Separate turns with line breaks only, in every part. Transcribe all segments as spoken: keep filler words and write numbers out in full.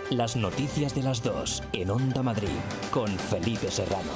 Las noticias de las dos en Onda Madrid con Felipe Serrano.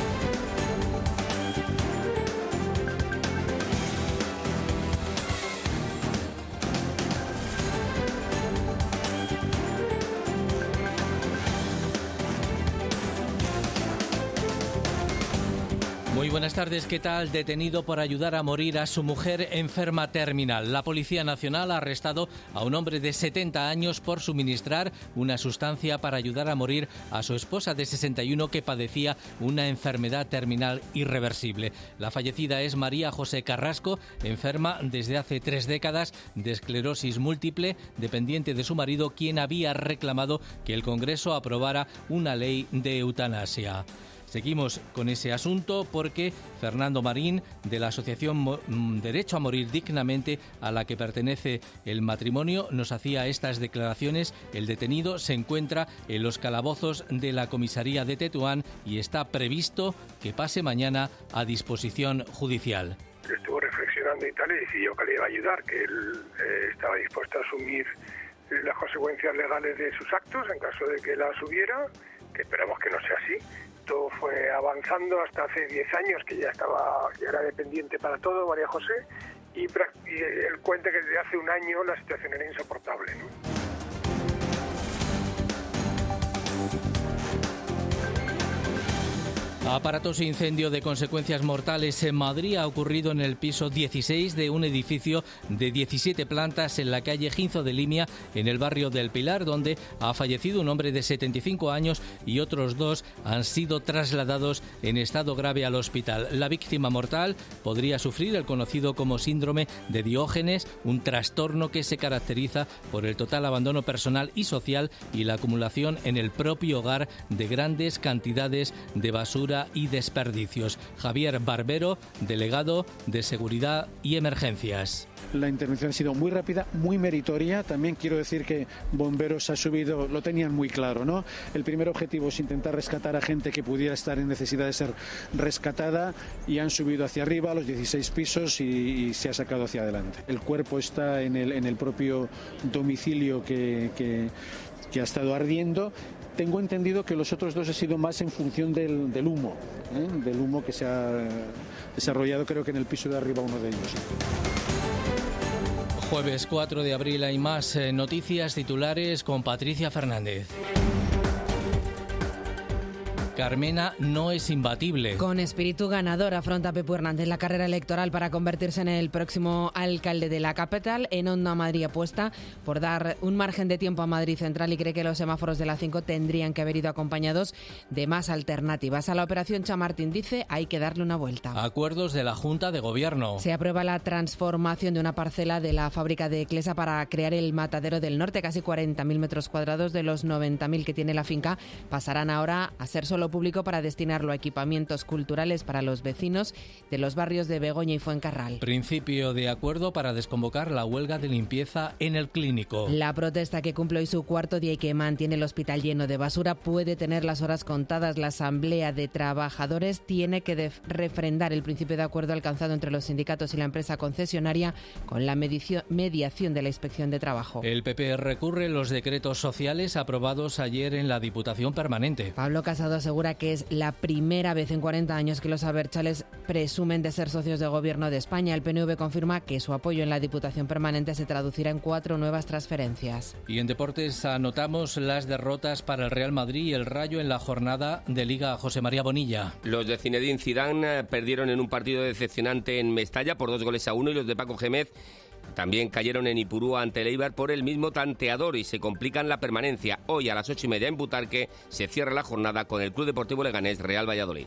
Muy buenas tardes, ¿qué tal? Detenido por ayudar a morir a su mujer enferma terminal. La Policía Nacional ha arrestado a un hombre de setenta años por suministrar una sustancia para ayudar a morir a su esposa de sesenta y uno que padecía una enfermedad terminal irreversible. La fallecida es María José Carrasco, enferma desde hace tres décadas de esclerosis múltiple, dependiente de su marido, quien había reclamado que el Congreso aprobara una ley de eutanasia. Seguimos con ese asunto porque Fernando Marín, de la Asociación Derecho a Morir Dignamente, a la que pertenece el matrimonio, nos hacía estas declaraciones. El detenido se encuentra en los calabozos de la comisaría de Tetuán y está previsto que pase mañana a disposición judicial.
Estuvo reflexionando y tal y decidió que le iba a ayudar, que él eh, estaba dispuesto a asumir las consecuencias legales de sus actos en caso de que las hubiera, que esperamos que no sea así. Todo fue avanzando hasta hace diez años, que ya estaba, ya era dependiente para todo, María José, y, y él cuenta que desde hace un año la situación era insoportable, ¿no?
Aparatoso incendio de consecuencias mortales en Madrid ha ocurrido en el piso dieciséis de un edificio de diecisiete plantas en la calle Ginzo de Limia, en el barrio del Pilar, donde ha fallecido un hombre de setenta y cinco años y otros dos han sido trasladados en estado grave al hospital. La víctima mortal podría sufrir el conocido como síndrome de Diógenes, un trastorno que se caracteriza por el total abandono personal y social y la acumulación en el propio hogar de grandes cantidades de basura y desperdicios. Javier Barbero, delegado de Seguridad y Emergencias.
La intervención ha sido muy rápida, muy meritoria. También quiero decir que Bomberos ha subido, lo tenían muy claro, ¿no? El primer objetivo es intentar rescatar a gente que pudiera estar en necesidad de ser rescatada y han subido hacia arriba a los dieciséis pisos y, y se ha sacado hacia adelante. El cuerpo está en el, en el propio domicilio que, que, que ha estado ardiendo. Tengo entendido que los otros dos ha sido más en función del, del humo, ¿eh? del humo que se ha desarrollado, creo que en el piso de arriba uno de ellos.
Jueves cuatro de abril hay más eh, noticias titulares con Patricia Fernández. Carmena no es imbatible.
Con espíritu ganador afronta Pepu Hernández la carrera electoral para convertirse en el próximo alcalde de la capital. En Onda Madrid apuesta por dar un margen de tiempo a Madrid Central y cree que los semáforos de la cinco tendrían que haber ido acompañados de más alternativas. A la operación Chamartín dice hay que darle una vuelta.
Acuerdos de la Junta de Gobierno.
Se aprueba la transformación de una parcela de la fábrica de Clesa para crear el Matadero del Norte. Casi cuarenta mil metros cuadrados de los noventa mil que tiene la finca pasarán ahora a ser solo público para destinarlo a equipamientos culturales para los vecinos de los barrios de Begoña y Fuencarral.
Principio de acuerdo para desconvocar la huelga de limpieza en el Clínico.
La protesta, que cumple hoy su cuarto día y que mantiene el hospital lleno de basura, puede tener las horas contadas. La Asamblea de Trabajadores tiene que def- refrendar el principio de acuerdo alcanzado entre los sindicatos y la empresa concesionaria con la medicio- mediación de la Inspección de Trabajo.
El P P recurre los decretos sociales aprobados ayer en la Diputación Permanente.
Pablo Casado asegura que es la primera vez en cuarenta años que los abertzales presumen de ser socios de gobierno de España. El P N V confirma que su apoyo en la Diputación Permanente se traducirá en cuatro nuevas transferencias.
Y en deportes anotamos las derrotas para el Real Madrid y el Rayo en la jornada de Liga. José María Bonilla.
Los de Zinedine Zidane perdieron en un partido decepcionante en Mestalla por dos goles a uno y los de Paco Gémez también cayeron en Ipurúa ante el Eibar por el mismo tanteador y se complican la permanencia. Hoy a las ocho y media en Butarque se cierra la jornada con el Club Deportivo Leganés Real Valladolid.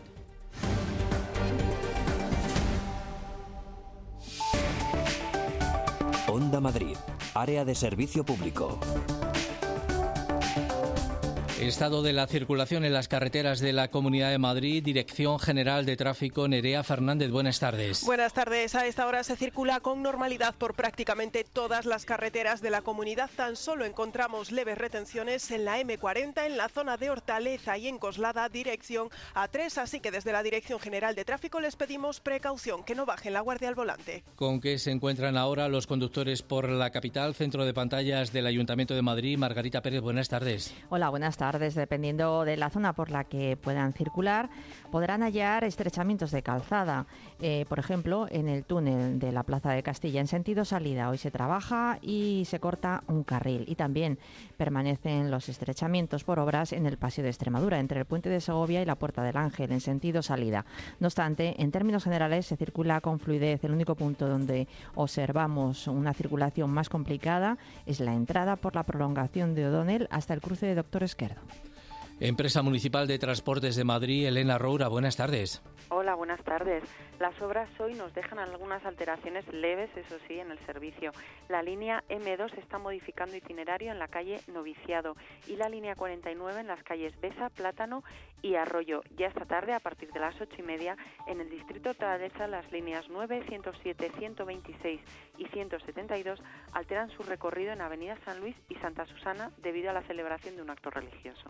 Onda Madrid, área de servicio público.
Estado de la circulación en las carreteras de la Comunidad de Madrid, Dirección General de Tráfico, Nerea Fernández, buenas tardes.
Buenas tardes. A esta hora se circula con normalidad por prácticamente todas las carreteras de la comunidad. Tan solo encontramos leves retenciones en la eme cuarenta, en la zona de Hortaleza y en Coslada, dirección A tres, así que desde la Dirección General de Tráfico les pedimos precaución, que no bajen la guardia al volante.
¿Con qué se encuentran ahora los conductores por la capital? Centro de pantallas del Ayuntamiento de Madrid, Margarita Pérez, buenas tardes.
Hola, buenas tardes. Dependiendo de la zona por la que puedan circular, podrán hallar estrechamientos de calzada. Eh, por ejemplo, en el túnel de la Plaza de Castilla, en sentido salida, hoy se trabaja y se corta un carril. Y también permanecen los estrechamientos por obras en el Paseo de Extremadura, entre el Puente de Segovia y la Puerta del Ángel, en sentido salida. No obstante, en términos generales, se circula con fluidez. El único punto donde observamos una circulación más complicada es la entrada por la prolongación de O'Donnell hasta el cruce de Doctor Esquerdo.
Empresa Municipal de Transportes de Madrid, Elena Roura, buenas tardes.
Hola, buenas tardes. Las obras hoy nos dejan algunas alteraciones leves, eso sí, en el servicio. La línea eme dos está modificando itinerario en la calle Noviciado y la línea cuarenta y nueve en las calles Besa, Plátano y Arroyo. Ya esta tarde, a partir de las ocho y media, en el distrito de Travesa, las líneas nueve, ciento siete, ciento veintiséis y ciento setenta y dos alteran su recorrido en Avenida San Luis y Santa Susana debido a la celebración de un acto religioso.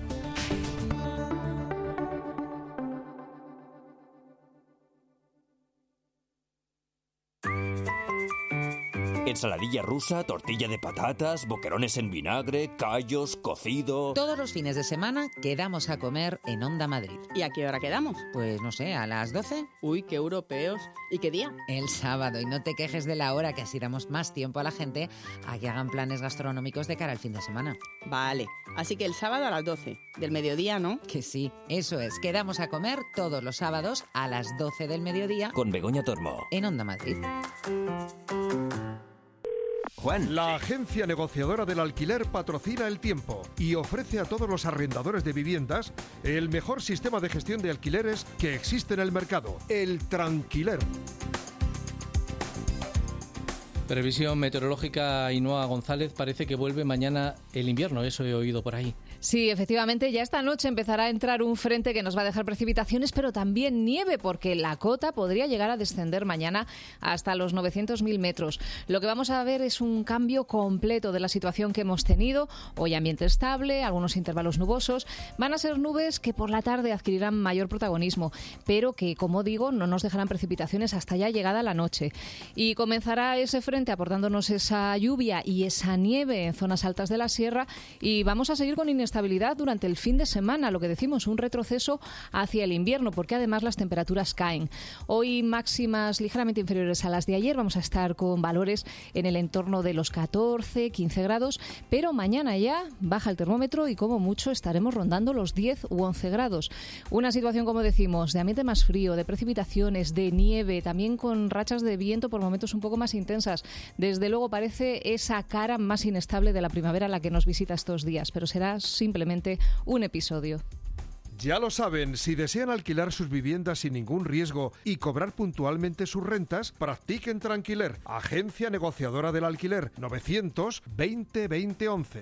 Ensaladilla rusa, tortilla de patatas, boquerones en vinagre, callos, cocido...
Todos los fines de semana quedamos a comer en Onda Madrid.
¿Y a qué hora quedamos?
Pues no sé, ¿a las doce?
Uy, qué europeos. ¿Y qué día?
El sábado. Y no te quejes de la hora, que así damos más tiempo a la gente a que hagan planes gastronómicos de cara al fin de semana.
Vale, así que el sábado a las doce. Del mediodía, ¿no?
Que sí, eso es. Quedamos a comer todos los sábados a las doce del mediodía.
Con Begoña Tormo.
En Onda Madrid.
Juan. La agencia negociadora del alquiler patrocina El Tiempo y ofrece a todos los arrendadores de viviendas el mejor sistema de gestión de alquileres que existe en el mercado, el Tranquiler.
Previsión meteorológica, Ainhoa González, parece que vuelve mañana el invierno, eso he oído por ahí.
Sí, efectivamente, ya esta noche empezará a entrar un frente que nos va a dejar precipitaciones, pero también nieve, porque la cota podría llegar a descender mañana hasta los novecientos mil metros. Lo que vamos a ver es un cambio completo de la situación que hemos tenido. Hoy ambiente estable, algunos intervalos nubosos. Van a ser nubes que por la tarde adquirirán mayor protagonismo, pero que, como digo, no nos dejarán precipitaciones hasta ya llegada la noche. Y comenzará ese frente aportándonos esa lluvia y esa nieve en zonas altas de la sierra, y vamos a seguir con inestabilidad estabilidad durante el fin de semana, lo que decimos, un retroceso hacia el invierno, porque además las temperaturas caen. Hoy máximas ligeramente inferiores a las de ayer, vamos a estar con valores en el entorno de los catorce, quince grados, pero mañana ya baja el termómetro y como mucho estaremos rondando los diez u once grados. Una situación, como decimos, de ambiente más frío, de precipitaciones, de nieve, también con rachas de viento por momentos un poco más intensas. Desde luego parece esa cara más inestable de la primavera la que nos visita estos días, pero será simplemente un episodio.
Ya lo saben, si desean alquilar sus viviendas sin ningún riesgo y cobrar puntualmente sus rentas, practiquen Tranquiler, agencia negociadora del alquiler, novecientos veinte veinte once.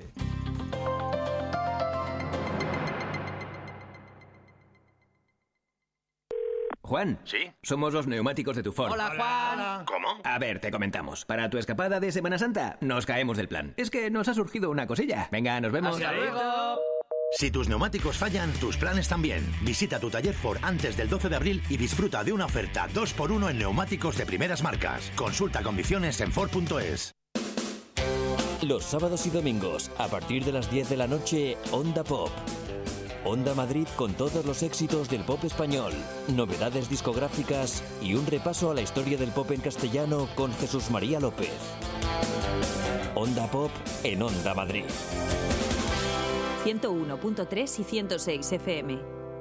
Juan.
¿Sí?
Somos los neumáticos de tu Ford.
Hola, Juan. ¿Cómo?
A ver, te comentamos. Para tu escapada de Semana Santa, nos caemos del plan. Es que nos ha surgido una cosilla. Venga, nos vemos.
¡Hasta luego! Si tus neumáticos fallan, tus planes también. Visita tu taller Ford antes del doce de abril y disfruta de una oferta dos por uno en neumáticos de primeras marcas. Consulta condiciones en Ford punto es.
Los sábados y domingos, a partir de las diez de la noche, Onda Pop. Onda Madrid con todos los éxitos del pop español, novedades discográficas y un repaso a la historia del pop en castellano con Jesús María López. Onda Pop en Onda Madrid.
ciento uno punto tres y ciento seis F M.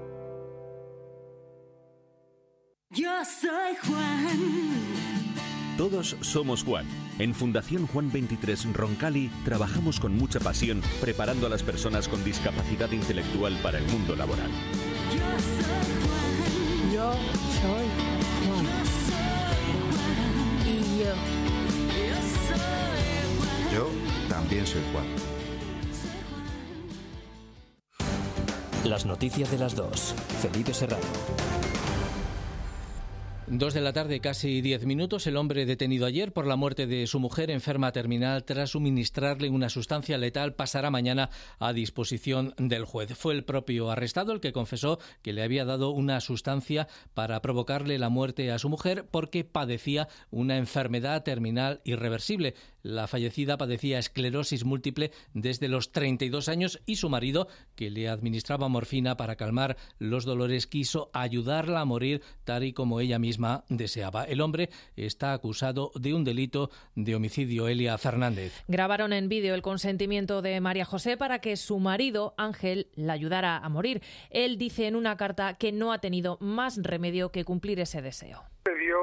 Yo soy Juan.
Todos somos Juan. En Fundación Juan veintitrés Roncali trabajamos con mucha pasión preparando a las personas con discapacidad intelectual para el mundo laboral.
Yo soy Juan.
Yo soy Juan.
Y yo.
Yo soy Juan.
Yo también soy Juan.
Las noticias de las dos. Felipe Serrano.
Dos de la tarde, casi diez minutos. El hombre detenido ayer por la muerte de su mujer enferma terminal tras suministrarle una sustancia letal pasará mañana a disposición del juez. Fue el propio arrestado el que confesó que le había dado una sustancia para provocarle la muerte a su mujer porque padecía una enfermedad terminal irreversible. La fallecida padecía esclerosis múltiple desde los treinta y dos años y su marido, que le administraba morfina para calmar los dolores, quiso ayudarla a morir tal y como ella misma deseaba. El hombre está acusado de un delito de homicidio. Elia Fernández.
Grabaron en vídeo el consentimiento de María José para que su marido, Ángel, la ayudara a morir. Él dice en una carta que no ha tenido más remedio que cumplir ese deseo.
Le dio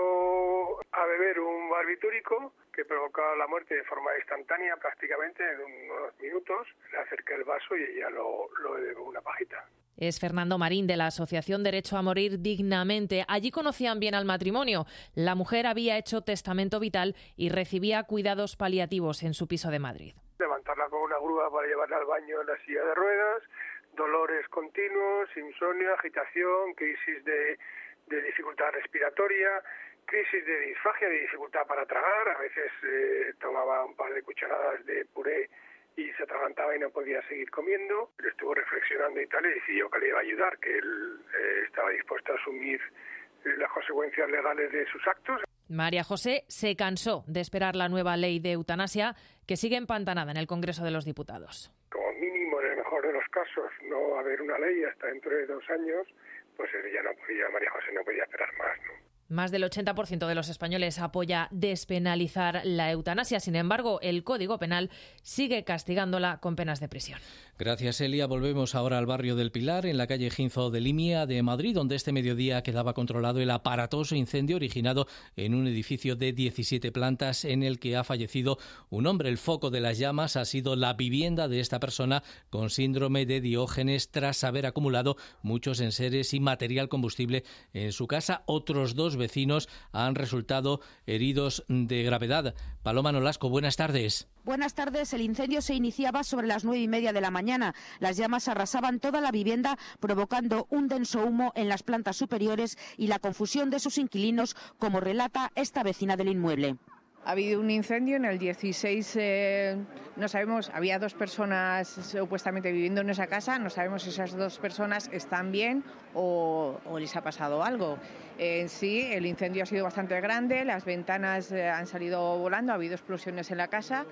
a beber un barbitúrico que provocaba la muerte de forma instantánea, prácticamente en unos minutos. Le acerqué el vaso y ella lo, lo bebió una pajita.
Es Fernando Marín, de la Asociación Derecho a Morir Dignamente. Allí conocían bien al matrimonio. La mujer había hecho testamento vital y recibía cuidados paliativos en su piso de Madrid.
Levantarla con una grúa para llevarla al baño en la silla de ruedas, dolores continuos, insomnio, agitación, crisis de, de dificultad respiratoria, crisis de disfagia, de dificultad para tragar. A veces eh, tomaba un par de cucharadas de puré y se atragantaba y no podía seguir comiendo. Estuvo reflexionando y tal, y decidió que le iba a ayudar, que él eh, estaba dispuesto a asumir eh, las consecuencias legales de sus actos.
María José se cansó de esperar la nueva ley de eutanasia, que sigue empantanada en el Congreso de los Diputados.
Como mínimo, en el mejor de los casos, no haber una ley hasta dentro de dos años, pues ella no podía, María José no podía esperar más, ¿no?
Más del ochenta por ciento de los españoles apoya despenalizar la eutanasia. Sin embargo, el Código Penal sigue castigándola con penas de prisión.
Gracias, Elia. Volvemos ahora al barrio del Pilar, en la calle Ginzo de Limia de Madrid, donde este mediodía quedaba controlado el aparatoso incendio originado en un edificio de diecisiete plantas en el que ha fallecido un hombre. El foco de las llamas ha sido la vivienda de esta persona con síndrome de Diógenes tras haber acumulado muchos enseres y material combustible en su casa. Otros dos vecinos han resultado heridos de gravedad. Paloma Nolasco, buenas tardes.
Buenas tardes. El incendio se iniciaba sobre las nueve y media de la mañana. Las llamas arrasaban toda la vivienda, provocando un denso humo en las plantas superiores y la confusión de sus inquilinos, como relata esta vecina del inmueble.
Ha habido un incendio en el dieciséis, eh, no sabemos, había dos personas supuestamente viviendo en esa casa, no sabemos si esas dos personas están bien o, o les ha pasado algo. En sí, el incendio ha sido bastante grande, las ventanas eh, han salido volando, ha habido explosiones en la casa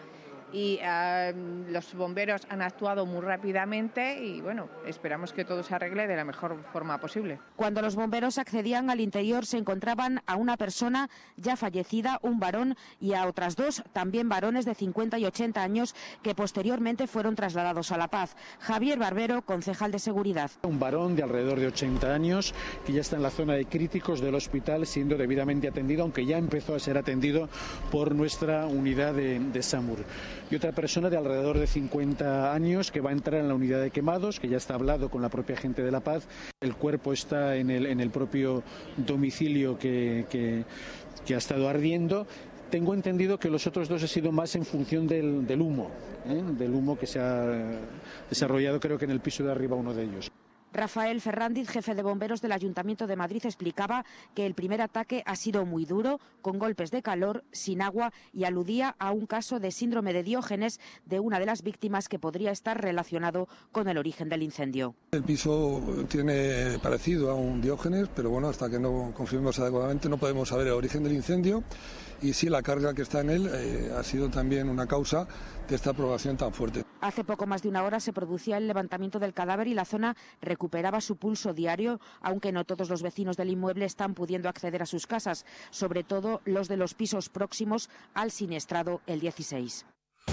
y eh, los bomberos han actuado muy rápidamente y bueno, esperamos que todo se arregle de la mejor forma posible.
Cuando los bomberos accedían al interior se encontraban a una persona ya fallecida, un varón, y a otras dos, también varones de cincuenta y ochenta años, que posteriormente fueron trasladados a La Paz. Javier Barbero, concejal de Seguridad.
Un varón de alrededor de ochenta años que ya está en la zona de críticos del hospital siendo debidamente atendido, aunque ya empezó a ser atendido por nuestra unidad de, de SAMUR. Y otra persona de alrededor de cincuenta años que va a entrar en la unidad de quemados, que ya está hablado con la propia gente de La Paz. El cuerpo está en el, en el propio domicilio que, que, que ha estado ardiendo. Tengo entendido que los otros dos ha sido más en función del, del humo, ¿eh? del humo que se ha desarrollado, creo que en el piso de arriba uno de ellos.
Rafael Ferrandiz, jefe de bomberos del Ayuntamiento de Madrid, explicaba que el primer ataque ha sido muy duro, con golpes de calor, sin agua, y aludía a un caso de síndrome de Diógenes de una de las víctimas que podría estar relacionado con el origen del incendio.
El piso tiene parecido a un Diógenes, pero bueno, hasta que no confirmemos adecuadamente no podemos saber el origen del incendio, y sí, la carga que está en él eh, ha sido también una causa de esta propagación tan fuerte.
Hace poco más de una hora se producía el levantamiento del cadáver y la zona recuperaba su pulso diario, aunque no todos los vecinos del inmueble están pudiendo acceder a sus casas, sobre todo los de los pisos próximos al siniestrado el dieciséis.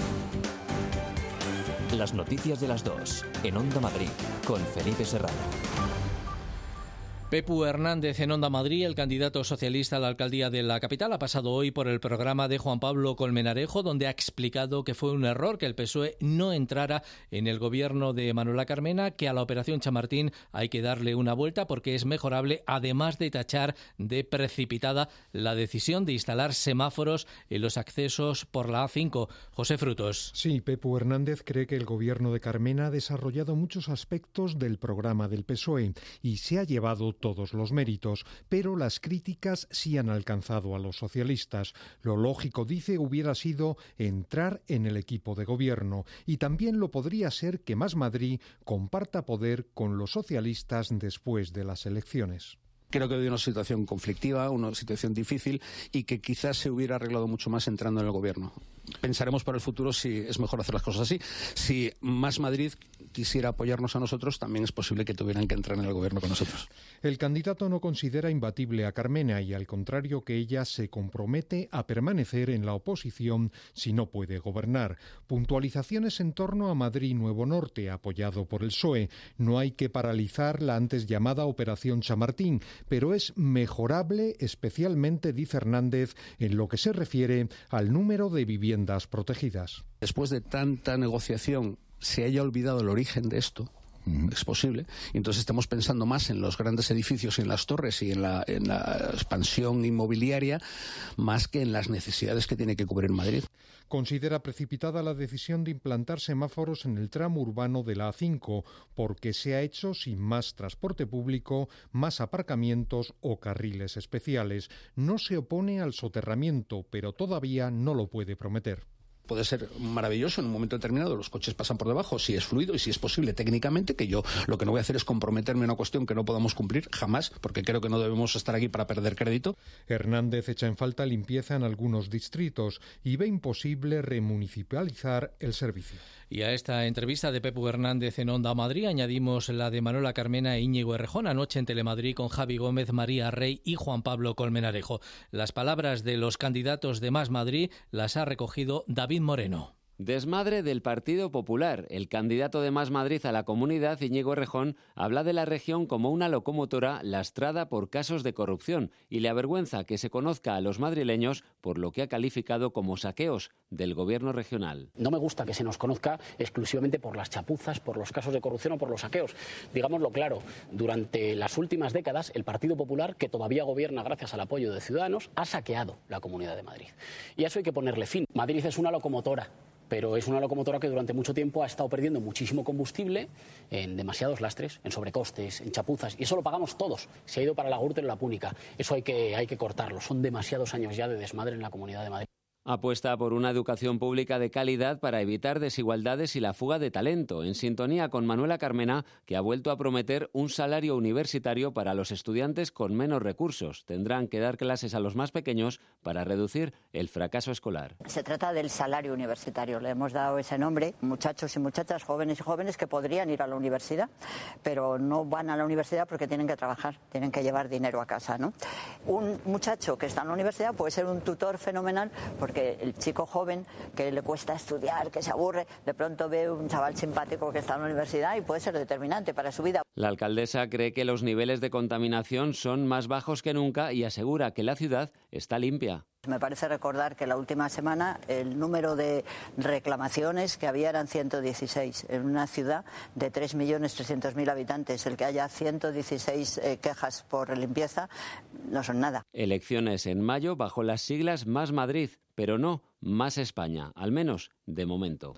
Las noticias de las dos, en Onda Madrid, con Felipe Serrano.
Pepu Hernández en Onda Madrid, el candidato socialista a la alcaldía de la capital, ha pasado hoy por el programa de Juan Pablo Colmenarejo, donde ha explicado que fue un error que el P S O E no entrara en el gobierno de Manuela Carmena, que a la operación Chamartín hay que darle una vuelta porque es mejorable, además de tachar de precipitada la decisión de instalar semáforos en los accesos por la A cinco. José Frutos.
Sí, Pepu Hernández cree que el gobierno de Carmena ha desarrollado muchos aspectos del programa del P S O E y se ha llevado todos los méritos, pero las críticas sí han alcanzado a los socialistas. Lo lógico, dice, hubiera sido entrar en el equipo de gobierno, y también lo podría ser que Más Madrid comparta poder con los socialistas después de las elecciones.
Creo que hay una situación conflictiva, una situación difícil y que quizás se hubiera arreglado mucho más entrando en el gobierno. Pensaremos para el futuro si es mejor hacer las cosas así. Si Más Madrid quisiera apoyarnos a nosotros, también es posible que tuvieran que entrar en el gobierno con nosotros.
El candidato no considera imbatible a Carmena y, al contrario que ella, se compromete a permanecer en la oposición si no puede gobernar. Puntualizaciones en torno a Madrid Nuevo Norte, apoyado por el P S O E. No hay que paralizar la antes llamada Operación Chamartín, pero es mejorable, especialmente, dice Hernández, en lo que se refiere al número de viviendas protegidas.
Después de tanta negociación, se haya olvidado el origen de esto. Es posible. Y entonces estamos pensando más en los grandes edificios y en las torres y en la, en la expansión inmobiliaria, más que en las necesidades que tiene que cubrir Madrid.
Considera precipitada la decisión de implantar semáforos en el tramo urbano de la A cinco, porque se ha hecho sin más transporte público, más aparcamientos o carriles especiales. No se opone al soterramiento, pero todavía no lo puede prometer.
Puede ser maravilloso en un momento determinado, los coches pasan por debajo, si es fluido y si es posible técnicamente, que yo lo que no voy a hacer es comprometerme en una cuestión que no podamos cumplir jamás, porque creo que no debemos estar aquí para perder crédito.
Hernández echa en falta limpieza en algunos distritos y ve imposible remunicipalizar el servicio.
Y a esta entrevista de Pepu Hernández en Onda Madrid añadimos la de Manuela Carmena e Íñigo Errejón anoche en Telemadrid con Javi Gómez, María Rey y Juan Pablo Colmenarejo. Las palabras de los candidatos de Más Madrid las ha recogido David Moreno.
Desmadre del Partido Popular. El candidato de Más Madrid a la comunidad, Íñigo Errejón, habla de la región como una locomotora lastrada por casos de corrupción y le avergüenza que se conozca a los madrileños por lo que ha calificado como saqueos del gobierno regional.
No me gusta que se nos conozca exclusivamente por las chapuzas, por los casos de corrupción o por los saqueos. Digámoslo claro, durante las últimas décadas el Partido Popular, que todavía gobierna gracias al apoyo de Ciudadanos, ha saqueado la Comunidad de Madrid. Y a eso hay que ponerle fin. Madrid es una locomotora, pero es una locomotora que durante mucho tiempo ha estado perdiendo muchísimo combustible en demasiados lastres, en sobrecostes, en chapuzas, y eso lo pagamos todos. Se ha ido para la Gürtel o la Púnica. Eso hay que, hay que cortarlo. Son demasiados años ya de desmadre en la Comunidad de Madrid.
Apuesta por una educación pública de calidad para evitar desigualdades y la fuga de talento, en sintonía con Manuela Carmena, que ha vuelto a prometer un salario universitario para los estudiantes con menos recursos. Tendrán que dar clases a los más pequeños para reducir el fracaso escolar.
Se trata del salario universitario. Le hemos dado ese nombre, muchachos y muchachas, jóvenes y jóvenes que podrían ir a la universidad, pero no van a la universidad porque tienen que trabajar, tienen que llevar dinero a casa, ¿no? Un muchacho que está en la universidad puede ser un tutor fenomenal porque el chico joven que le cuesta estudiar, que se aburre, de pronto ve un chaval simpático que está en la universidad y puede ser determinante para su vida.
La alcaldesa cree que los niveles de contaminación son más bajos que nunca y asegura que la ciudad está limpia.
Me parece recordar que la última semana el número de reclamaciones que había eran ciento dieciséis. En una ciudad de tres millones trescientos mil habitantes, el que haya ciento dieciséis eh, quejas por limpieza no son nada.
Elecciones en mayo bajo las siglas Más Madrid, pero no Más España, al menos de momento.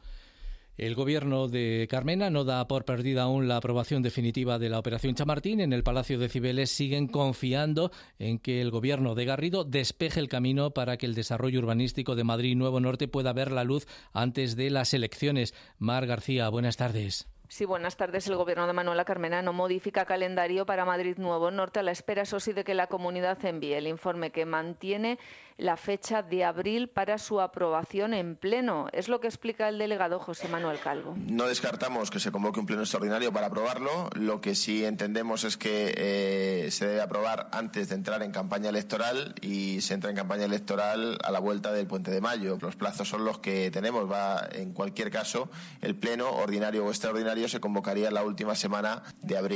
El gobierno de Carmena no da por perdida aún la aprobación definitiva de la Operación Chamartín. En el Palacio de Cibeles siguen confiando en que el gobierno de Garrido despeje el camino para que el desarrollo urbanístico de Madrid Nuevo Norte pueda ver la luz antes de las elecciones. Mar García, buenas tardes.
Sí, buenas tardes. El gobierno de Manuela Carmena no modifica calendario para Madrid Nuevo Norte a la espera, eso sí, de que la comunidad envíe el informe que mantiene la fecha de abril para su aprobación en pleno. Es lo que explica el delegado José Manuel Calvo.
No descartamos que se convoque un pleno extraordinario para aprobarlo. Lo que sí entendemos es que eh, se debe aprobar antes de entrar en campaña electoral y se entra en campaña electoral a la vuelta del Puente de Mayo. Los plazos son los que tenemos. Va, en cualquier caso, el pleno ordinario o extraordinario se convocaría la última semana de abril.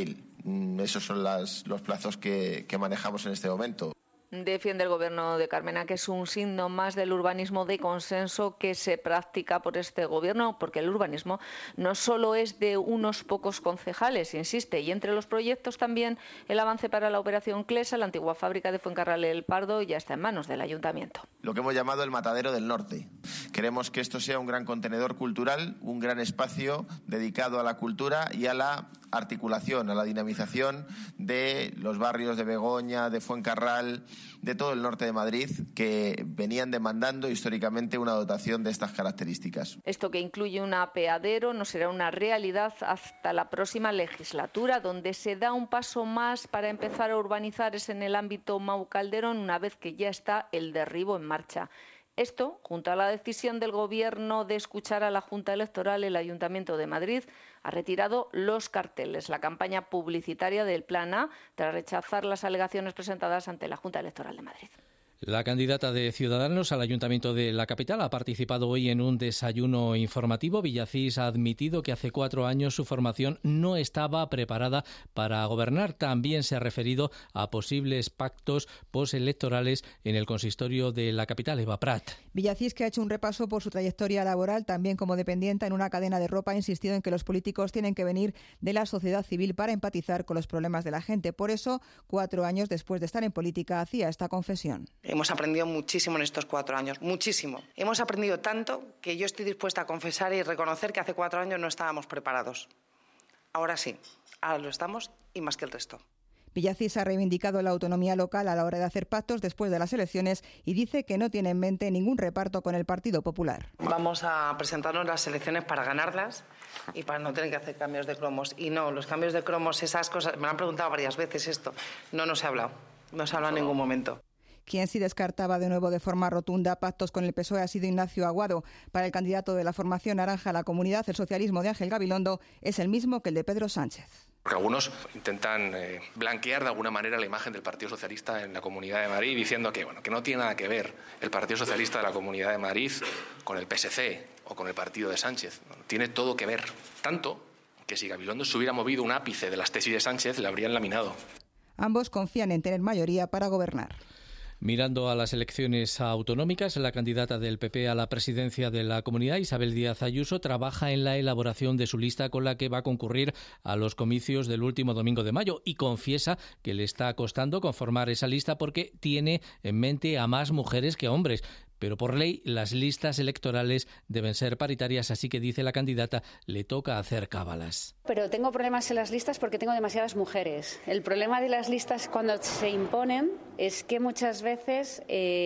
Esos son las, los plazos que, que manejamos en este momento.
Defiende el Gobierno de Carmena que es un signo más del urbanismo de consenso que se practica por este Gobierno, porque el urbanismo no solo es de unos pocos concejales, insiste, y entre los proyectos también el avance para la operación Clesa, la antigua fábrica de Fuencarral El Pardo, ya está en manos del Ayuntamiento.
Lo que hemos llamado el Matadero del Norte. Queremos que esto sea un gran contenedor cultural, un gran espacio dedicado a la cultura y a la articulación, a la dinamización de los barrios de Begoña, de Fuencarral, de todo el norte de Madrid, que venían demandando históricamente una dotación de estas características.
Esto, que incluye un apeadero, no será una realidad hasta la próxima legislatura. Donde se da un paso más para empezar a urbanizar es en el ámbito Mau-Calderón, una vez que ya está el derribo en marcha. Esto, junto a la decisión del Gobierno de escuchar a la Junta Electoral, el Ayuntamiento de Madrid ha retirado los carteles, la campaña publicitaria del Plan A, tras rechazar las alegaciones presentadas ante la Junta Electoral de Madrid.
La candidata de Ciudadanos al Ayuntamiento de la capital ha participado hoy en un desayuno informativo. Villacís ha admitido que hace cuatro años su formación no estaba preparada para gobernar. También se ha referido a posibles pactos postelectorales en el consistorio de la capital. Eva Prat.
Villacís, que ha hecho un repaso por su trayectoria laboral, también como dependiente en una cadena de ropa, ha insistido en que los políticos tienen que venir de la sociedad civil para empatizar con los problemas de la gente. Por eso, cuatro años después de estar en política, hacía esta confesión.
Hemos aprendido muchísimo en estos cuatro años, muchísimo. Hemos aprendido tanto que yo estoy dispuesta a confesar y reconocer que hace cuatro años no estábamos preparados. Ahora sí, ahora lo estamos y más que el resto.
Villacís ha reivindicado la autonomía local a la hora de hacer pactos después de las elecciones y dice que no tiene en mente ningún reparto con el Partido Popular.
Vamos a presentarnos las elecciones para ganarlas y para no tener que hacer cambios de cromos. Y no, los cambios de cromos, esas cosas, me lo han preguntado varias veces esto, no nos ha hablado, no se ha hablado en ningún momento.
Quien sí descartaba de nuevo de forma rotunda pactos con el P S O E ha sido Ignacio Aguado. Para el candidato de la formación naranja a la comunidad, el socialismo de Ángel Gabilondo es el mismo que el de Pedro Sánchez.
Porque algunos intentan eh, blanquear de alguna manera la imagen del Partido Socialista en la Comunidad de Madrid, diciendo que, bueno, que no tiene nada que ver el Partido Socialista de la Comunidad de Madrid con el P S C o con el partido de Sánchez. Tiene todo que ver. Tanto que si Gabilondo se hubiera movido un ápice de las tesis de Sánchez, le habrían laminado.
Ambos confían en tener mayoría para gobernar.
Mirando a las elecciones autonómicas, la candidata del P P a la presidencia de la Comunidad, Isabel Díaz Ayuso, trabaja en la elaboración de su lista con la que va a concurrir a los comicios del último domingo de mayo y confiesa que le está costando conformar esa lista porque tiene en mente a más mujeres que hombres. Pero por ley las listas electorales deben ser paritarias, así que, dice la candidata, le toca hacer cábalas.
Pero tengo problemas en las listas porque tengo demasiadas mujeres. El problema de las listas cuando se imponen es que muchas veces,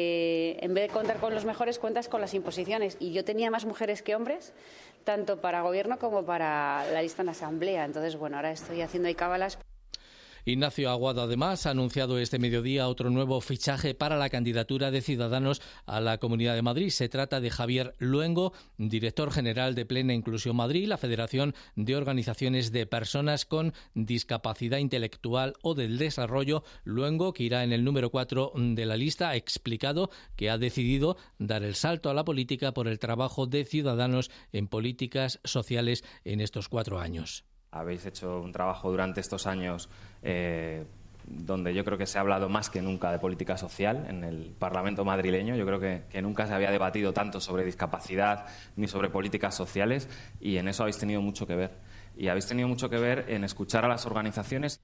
eh, en vez de contar con los mejores, cuentas con las imposiciones. Y yo tenía más mujeres que hombres, tanto para gobierno como para la lista en la asamblea. Entonces, bueno, ahora estoy haciendo ahí cábalas.
Ignacio Aguado, además, ha anunciado este mediodía otro nuevo fichaje para la candidatura de Ciudadanos a la Comunidad de Madrid. Se trata de Javier Luengo, director general de Plena Inclusión Madrid, la Federación de Organizaciones de Personas con Discapacidad Intelectual o del Desarrollo. Luengo, que irá en el número cuatro de la lista, ha explicado que ha decidido dar el salto a la política por el trabajo de Ciudadanos en políticas sociales en estos cuatro años.
Habéis hecho un trabajo durante estos años eh, donde yo creo que se ha hablado más que nunca de política social en el Parlamento madrileño. Yo creo que, que nunca se había debatido tanto sobre discapacidad ni sobre políticas sociales y en eso habéis tenido mucho que ver. Y habéis tenido mucho que ver en escuchar a las organizaciones.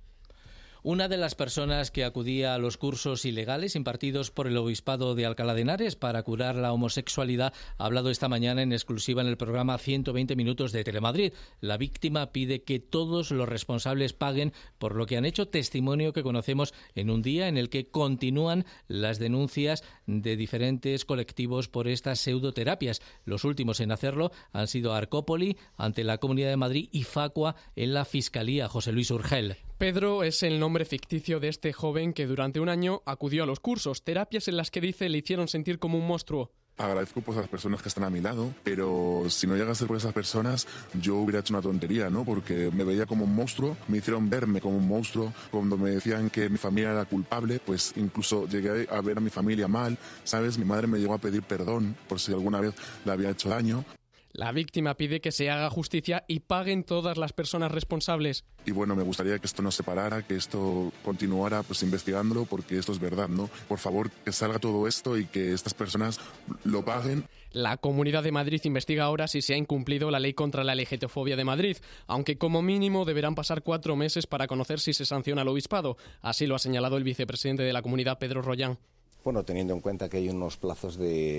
Una de las personas que acudía a los cursos ilegales impartidos por el Obispado de Alcalá de Henares para curar la homosexualidad ha hablado esta mañana en exclusiva en el programa ciento veinte minutos de Telemadrid. La víctima pide que todos los responsables paguen por lo que han hecho, testimonio que conocemos en un día en el que continúan las denuncias de diferentes colectivos por estas pseudoterapias. Los últimos en hacerlo han sido Arcópoli ante la Comunidad de Madrid y Facua en la Fiscalía. José Luis Urgel.
Pedro es el nombre ficticio de este joven que durante un año acudió a los cursos, terapias en las que dice le hicieron sentir como un monstruo.
Agradezco pues a las personas que están a mi lado, pero si no llega a ser por esas personas, yo hubiera hecho una tontería, ¿no? Porque me veía como un monstruo, me hicieron verme como un monstruo. Cuando me decían que mi familia era culpable, pues incluso llegué a ver a mi familia mal, ¿sabes? Mi madre me llegó a pedir perdón por si alguna vez le había hecho daño.
La víctima pide que se haga justicia y paguen todas las personas responsables.
Y bueno, me gustaría que esto no se parara, que esto continuara pues investigándolo, porque esto es verdad, ¿no? Por favor, que salga todo esto y que estas personas lo paguen.
La Comunidad de Madrid investiga ahora si se ha incumplido la ley contra la LGTBofobia de Madrid, aunque como mínimo deberán pasar cuatro meses para conocer si se sanciona al obispado. Así lo ha señalado el vicepresidente de la comunidad, Pedro Rollán.
Bueno, teniendo en cuenta que hay unos plazos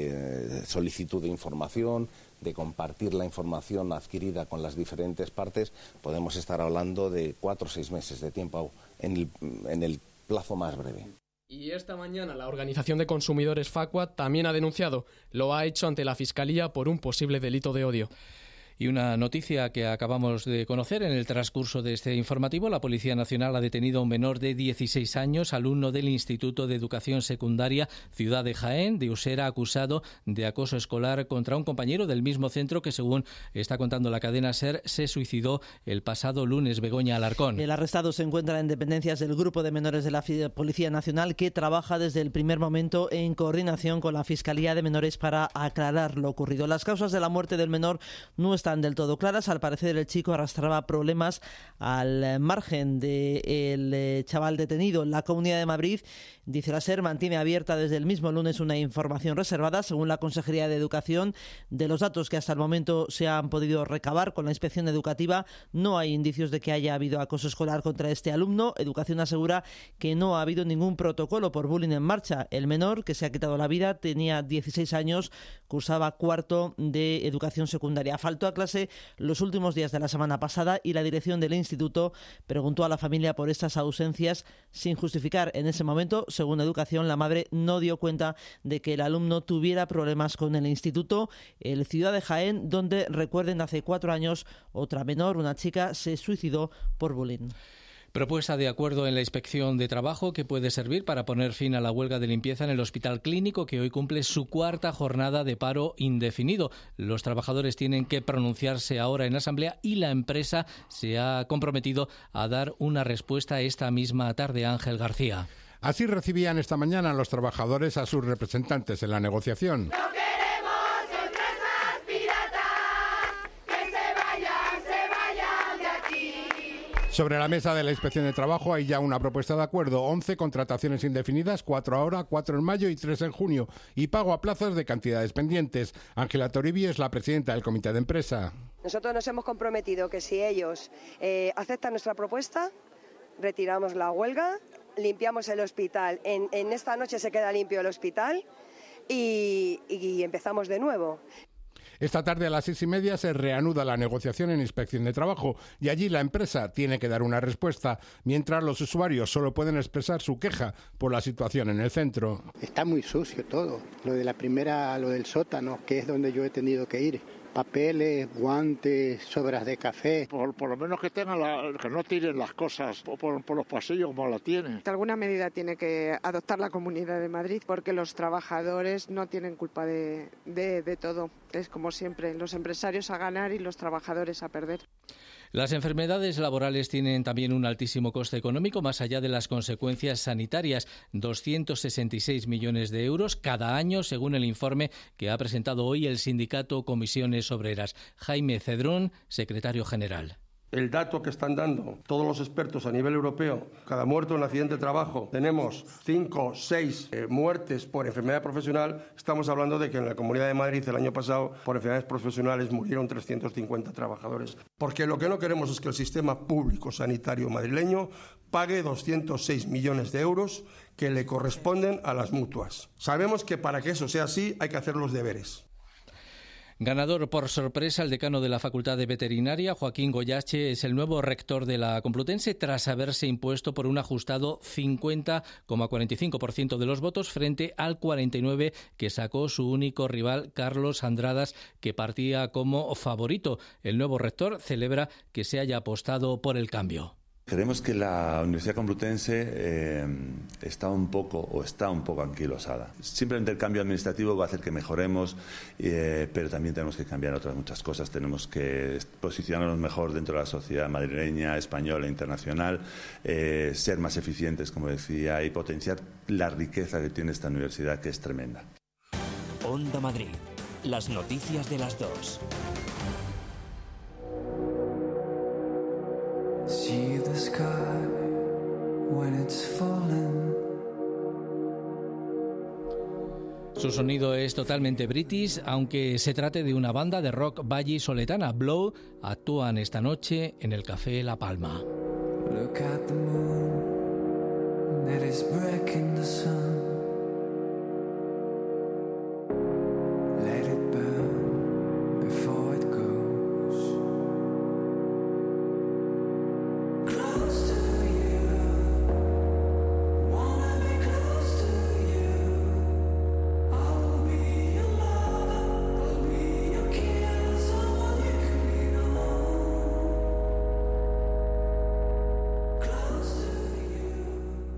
de solicitud de información, de compartir la información adquirida con las diferentes partes, podemos estar hablando de cuatro o seis meses de tiempo en el, en el plazo más breve.
Y esta mañana la Organización de Consumidores Facua también ha denunciado. Lo ha hecho ante la Fiscalía por un posible delito de odio.
Y una noticia que acabamos de conocer en el transcurso de este informativo: la Policía Nacional ha detenido a un menor de dieciséis años, alumno del Instituto de Educación Secundaria Ciudad de Jaén, de Usera, acusado de acoso escolar contra un compañero del mismo centro que, según está contando la cadena SER, se suicidó el pasado lunes. Begoña Alarcón.
El arrestado se encuentra en dependencias del Grupo de Menores de la Policía Nacional, que trabaja desde el primer momento en coordinación con la Fiscalía de Menores para aclarar lo ocurrido. Las causas de la muerte del menor no están están del todo claras. Al parecer, el chico arrastraba problemas al margen del chaval detenido. La Comunidad de Madrid, dice la SER, mantiene abierta desde el mismo lunes una información reservada. Según la Consejería de Educación, de los datos que hasta el momento se han podido recabar con la inspección educativa, no hay indicios de que haya habido acoso escolar contra este alumno. Educación asegura que no ha habido ningún protocolo por bullying en marcha. El menor, que se ha quitado la vida, tenía dieciséis años, cursaba cuarto de educación secundaria. Faltó a clase los últimos días de la semana pasada y la dirección del instituto preguntó a la familia por estas ausencias sin justificar. En ese momento, según Educación, la madre no dio cuenta de que el alumno tuviera problemas con el instituto. El Ciudad de Jaén, donde, recuerden, hace cuatro años otra menor, una chica, se suicidó por bullying.
Propuesta de acuerdo en la Inspección de Trabajo que puede servir para poner fin a la huelga de limpieza en el Hospital Clínico, que hoy cumple su cuarta jornada de paro indefinido. Los trabajadores tienen que pronunciarse ahora en asamblea y la empresa se ha comprometido a dar una respuesta esta misma tarde. Ángel García.
Así recibían esta mañana los trabajadores a sus representantes en la negociación. Sobre la mesa de la Inspección de Trabajo hay ya una propuesta de acuerdo: once contrataciones indefinidas, cuatro ahora, cuatro en mayo y tres en junio, y pago a plazos de cantidades pendientes. Ángela Toribio es la presidenta del comité de empresa.
Nosotros nos hemos comprometido que si ellos eh, aceptan nuestra propuesta, retiramos la huelga, limpiamos el hospital. En, en esta noche se queda limpio el hospital y, y empezamos de nuevo.
Esta tarde a las seis y media se reanuda la negociación en Inspección de Trabajo y allí la empresa tiene que dar una respuesta, mientras los usuarios solo pueden expresar su queja por la situación en el centro.
Está muy sucio todo, lo de la primera, lo del sótano, que es donde yo he tenido que ir. Papeles, guantes, sobras de café.
Por, por lo menos que tengan la, que no tiren las cosas por, por los pasillos como la tienen.
Alguna medida tiene que adoptar la Comunidad de Madrid, porque los trabajadores no tienen culpa de, de, de todo. Es como siempre, los empresarios a ganar y los trabajadores a perder.
Las enfermedades laborales tienen también un altísimo coste económico, más allá de las consecuencias sanitarias. doscientos sesenta y seis millones de euros cada año, según el informe que ha presentado hoy el sindicato Comisiones Obreras. Jaime Cedrún, secretario general.
El dato que están dando todos los expertos a nivel europeo, cada muerto en accidente de trabajo, tenemos cinco, seis eh, muertes por enfermedad profesional. Estamos hablando de que en la Comunidad de Madrid el año pasado por enfermedades profesionales murieron trescientos cincuenta trabajadores. Porque lo que no queremos es que el sistema público sanitario madrileño pague doscientos seis millones de euros que le corresponden a las mutuas. Sabemos que para que eso sea así hay que hacer los deberes.
Ganador por sorpresa, el decano de la Facultad de Veterinaria, Joaquín Goyache, es el nuevo rector de la Complutense tras haberse impuesto por un ajustado cincuenta coma cuarenta y cinco por ciento de los votos frente al cuarenta y nueve por ciento que sacó su único rival, Carlos Andradas, que partía como favorito. El nuevo rector celebra que se haya apostado por el cambio.
Creemos que la Universidad Complutense eh, está un poco o está un poco anquilosada. Simplemente el cambio administrativo va a hacer que mejoremos, eh, pero también tenemos que cambiar otras muchas cosas. Tenemos que posicionarnos mejor dentro de la sociedad madrileña, española e internacional, eh, ser más eficientes, como decía, y potenciar la riqueza que tiene esta universidad, que es tremenda.
Onda Madrid. Las noticias de las dos.
See the sky when it's falling.
Su sonido es totalmente british, aunque se trate de una banda de rock vallisoletana. Blow actúan esta noche en el Café La Palma.
Look at the moon that is breaking the sun. Let it burn before it goes. Close to you, wanna be close to you. I'll be your lover, I'll be your killer, someone you can lean on. Close to you.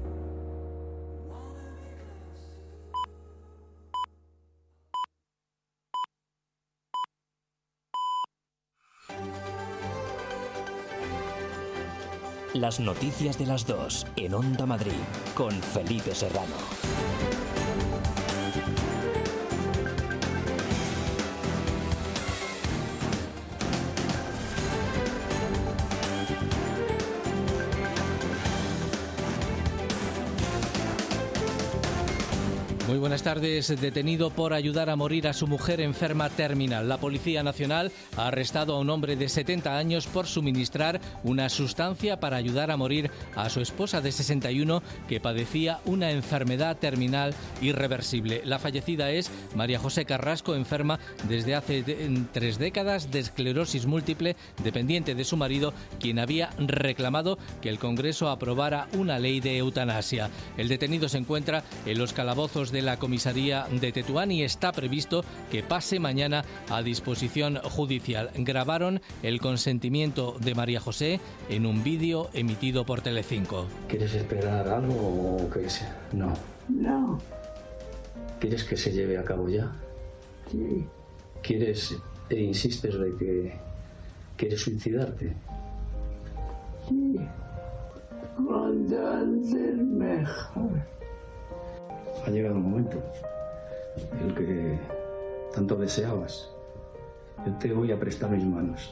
Las noticias de las dos en Onda Madrid con Felipe Serrano.
Muy buenas tardes. Detenido por ayudar a morir a su mujer enferma terminal. La Policía Nacional ha arrestado a un hombre de setenta años por suministrar una sustancia para ayudar a morir a su esposa de sesenta y uno que padecía una enfermedad terminal irreversible. La fallecida es María José Carrasco, enferma desde hace de, tres décadas de esclerosis múltiple, dependiente de su marido, quien había reclamado que el Congreso aprobara una ley de eutanasia. El detenido se encuentra en los calabozos de de la comisaría de Tetuán y está previsto que pase mañana a disposición judicial. Grabaron el consentimiento de María José en un vídeo emitido por Telecinco.
¿Quieres esperar algo o qué es? No.
No.
¿Quieres que se lleve a cabo ya?
Sí.
¿Quieres e insistes de que quieres suicidarte?
Sí. Cuanto antes mejor.
Ha llegado un momento, el que tanto deseabas. Yo te voy a prestar mis manos.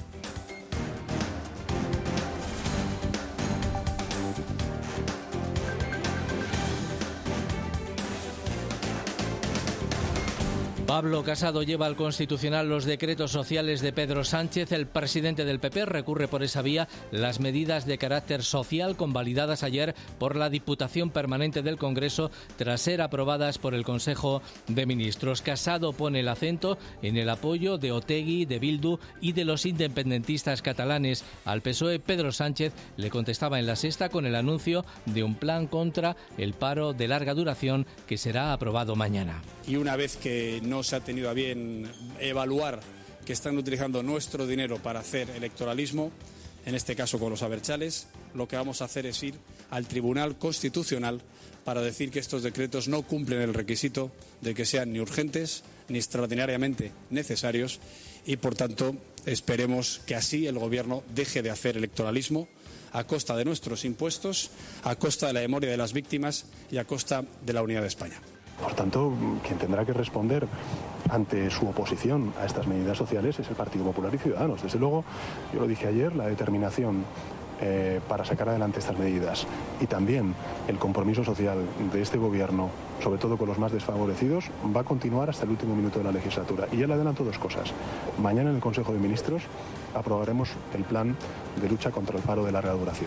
Pablo Casado lleva al Constitucional los decretos sociales de Pedro Sánchez. El presidente del P P recurre por esa vía las medidas de carácter social convalidadas ayer por la Diputación Permanente del Congreso tras ser aprobadas por el Consejo de Ministros. Casado pone el acento en el apoyo de Otegi, de Bildu y de los independentistas catalanes. Al P S O E, Pedro Sánchez le contestaba en La Sexta con el anuncio de un plan contra el paro de larga duración que será aprobado mañana.
Y una vez que no se ha tenido a bien evaluar que están utilizando nuestro dinero para hacer electoralismo, en este caso con los abertzales, lo que vamos a hacer es ir al Tribunal Constitucional para decir que estos decretos no cumplen el requisito de que sean ni urgentes ni extraordinariamente necesarios y, por tanto, esperemos que así el Gobierno deje de hacer electoralismo a costa de nuestros impuestos, a costa de la memoria de las víctimas y a costa de la unidad de España.
Por tanto, quien tendrá que responder ante su oposición a estas medidas sociales es el Partido Popular y Ciudadanos. Desde luego, yo lo dije ayer, la determinación eh, para sacar adelante estas medidas y también el compromiso social de este Gobierno, sobre todo con los más desfavorecidos, va a continuar hasta el último minuto de la legislatura. Y ya le adelanto dos cosas. Mañana en el Consejo de Ministros aprobaremos el plan de lucha contra el paro de larga duración.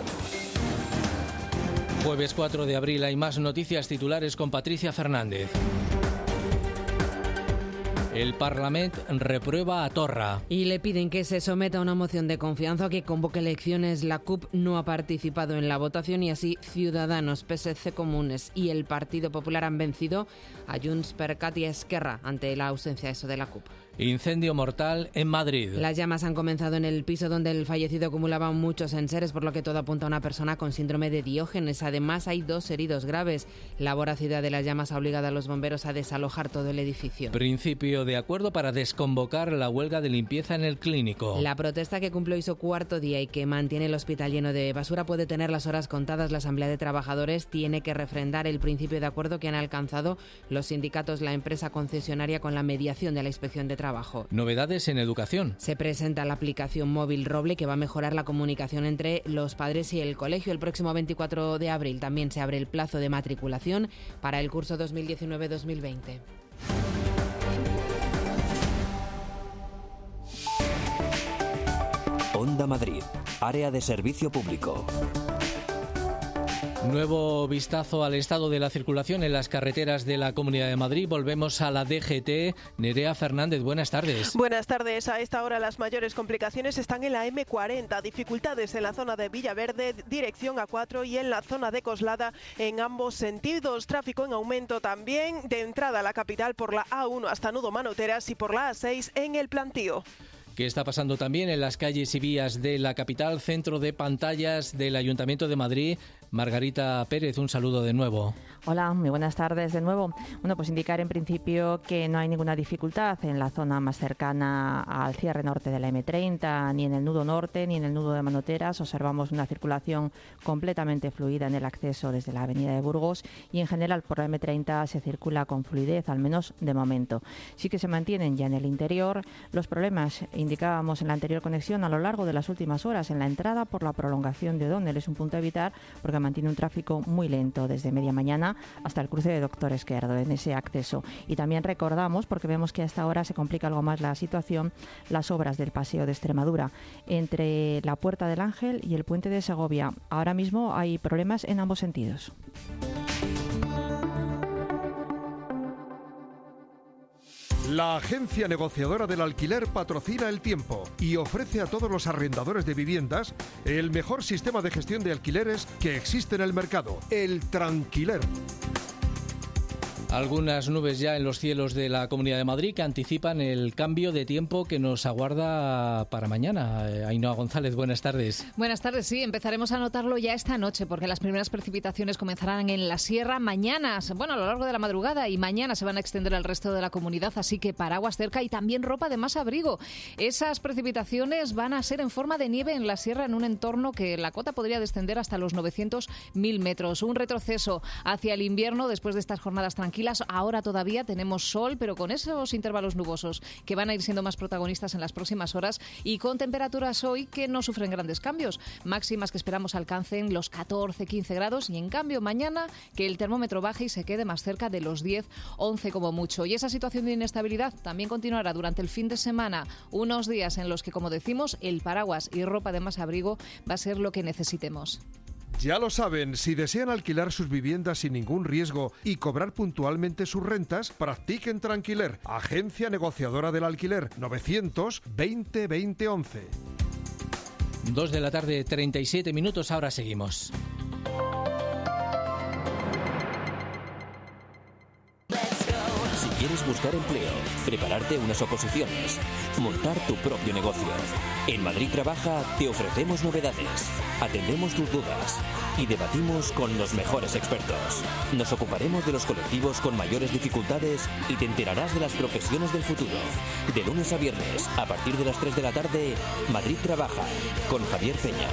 Jueves cuatro de abril hay más noticias titulares con Patricia Fernández. El Parlamento reprueba a Torra.
Y le piden que se someta a una moción de confianza que convoque elecciones. La C U P no ha participado en la votación y así Ciudadanos, P S C, Comunes y el Partido Popular han vencido a Junts per Cat y Esquerra ante la ausencia eso de la C U P.
Incendio mortal en Madrid.
Las llamas han comenzado en el piso donde el fallecido acumulaba muchos enseres, por lo que todo apunta a una persona con síndrome de Diógenes. Además, hay dos heridos graves. La voracidad de las llamas ha obligado a los bomberos a desalojar todo el edificio.
Principio de acuerdo para desconvocar la huelga de limpieza en el clínico.
La protesta, que cumple hoy su cuarto día y que mantiene el hospital lleno de basura, puede tener las horas contadas. La Asamblea de Trabajadores tiene que refrendar el principio de acuerdo que han alcanzado los sindicatos, la empresa concesionaria, con la mediación de la Inspección de Trabajo.
Novedades en educación.
Se presenta la aplicación móvil Roble, que va a mejorar la comunicación entre los padres y el colegio. El próximo veinticuatro de abril también se abre el plazo de matriculación para el curso dos mil diecinueve dos mil veinte.
Onda Madrid, área de servicio público.
Nuevo vistazo al estado de la circulación en las carreteras de la Comunidad de Madrid. Volvemos a la D G T. Nerea Fernández, buenas tardes.
Buenas tardes. A esta hora las mayores complicaciones están en la M cuarenta. Dificultades en la zona de Villaverde, dirección A cuatro, y en la zona de Coslada en ambos sentidos. Tráfico en aumento también de entrada a la capital por la A uno hasta Nudo Manoteras y por la A seis en el Plantío.
¿Qué está pasando también en las calles y vías de la capital? Centro de pantallas del Ayuntamiento de Madrid. Margarita Pérez, un saludo de nuevo.
Hola, muy buenas tardes de nuevo. Bueno, pues indicar en principio que no hay ninguna dificultad en la zona más cercana al cierre norte de la M treinta, ni en el nudo norte, ni en el nudo de Manoteras. Observamos una circulación completamente fluida en el acceso desde la avenida de Burgos, y en general por la M treinta se circula con fluidez, al menos de momento. Sí que se mantienen ya en el interior los problemas. Indicábamos en la anterior conexión a lo largo de las últimas horas en la entrada por la prolongación de O'Donnell. Es un punto a evitar porque mantiene un tráfico muy lento desde media mañana hasta el cruce de Doctor Esquerdo en ese acceso. Y también recordamos, porque vemos que a esta hora se complica algo más la situación, las obras del Paseo de Extremadura entre la Puerta del Ángel y el Puente de Segovia. Ahora mismo hay problemas en ambos sentidos.
La agencia negociadora del alquiler patrocina El Tiempo y ofrece a todos los arrendadores de viviendas el mejor sistema de gestión de alquileres que existe en el mercado, el Tranquiler.
Algunas nubes ya en los cielos de la Comunidad de Madrid que anticipan el cambio de tiempo que nos aguarda para mañana. Eh, Ainhoa González, buenas tardes.
Buenas tardes, sí, empezaremos a notarlo ya esta noche porque las primeras precipitaciones comenzarán en la sierra mañana, bueno, a lo largo de la madrugada, y mañana se van a extender al resto de la comunidad, así que paraguas cerca y también ropa de más abrigo. Esas precipitaciones van a ser en forma de nieve en la sierra, en un entorno que la cota podría descender hasta los novecientos mil metros. Un retroceso hacia el invierno después de estas jornadas tranquilas. Ahora todavía tenemos sol, pero con esos intervalos nubosos que van a ir siendo más protagonistas en las próximas horas, y con temperaturas hoy que no sufren grandes cambios. Máximas que esperamos alcancen los catorce quince grados, y en cambio mañana que el termómetro baje y se quede más cerca de los diez once como mucho. Y esa situación de inestabilidad también continuará durante el fin de semana. Unos días en los que, como decimos, el paraguas y ropa de más abrigo va a ser lo que necesitemos.
Ya lo saben, si desean alquilar sus viviendas sin ningún riesgo y cobrar puntualmente sus rentas, practiquen Tranquiler, agencia negociadora del alquiler, novecientos veinte veinte once.
Dos de la tarde, treinta y siete minutos, ahora seguimos.
Si quieres buscar empleo, prepararte unas oposiciones, montar tu propio negocio, en Madrid Trabaja te ofrecemos novedades, atendemos tus dudas y debatimos con los mejores expertos. Nos ocuparemos de los colectivos con mayores dificultades y te enterarás de las profesiones del futuro. De lunes a viernes, a partir de las tres de la tarde, Madrid Trabaja, con Javier Peña.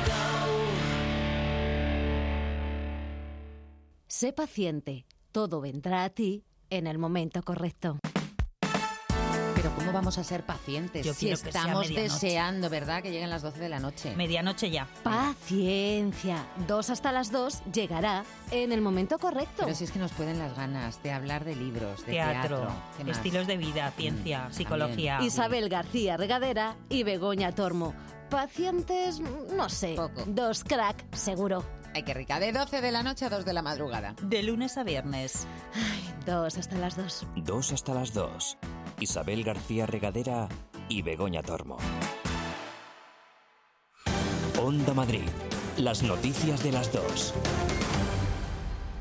Sé paciente, todo vendrá a ti en el momento correcto.
Pero ¿cómo vamos a ser pacientes
Yo
si
quiero que sea
estamos
medianoche.
deseando, ¿verdad?, que lleguen las doce de la noche?
Medianoche ya.
Paciencia. Dos hasta las dos llegará en el momento correcto.
Pero si es que nos pueden las ganas de hablar de libros, de
Teatro,
teatro. ¿Qué más?
estilos de vida, ciencia,
Mm,
psicología.
Isabel García Regadera y Begoña Tormo. Pacientes, no sé.
Poco.
Dos crack, seguro.
Ay, qué rica. De doce de la noche a dos de la madrugada.
De lunes a viernes.
Ay, dos hasta las dos.
Dos hasta las dos. Isabel García Regadera y Begoña Tormo. Onda Madrid. Las noticias de las dos.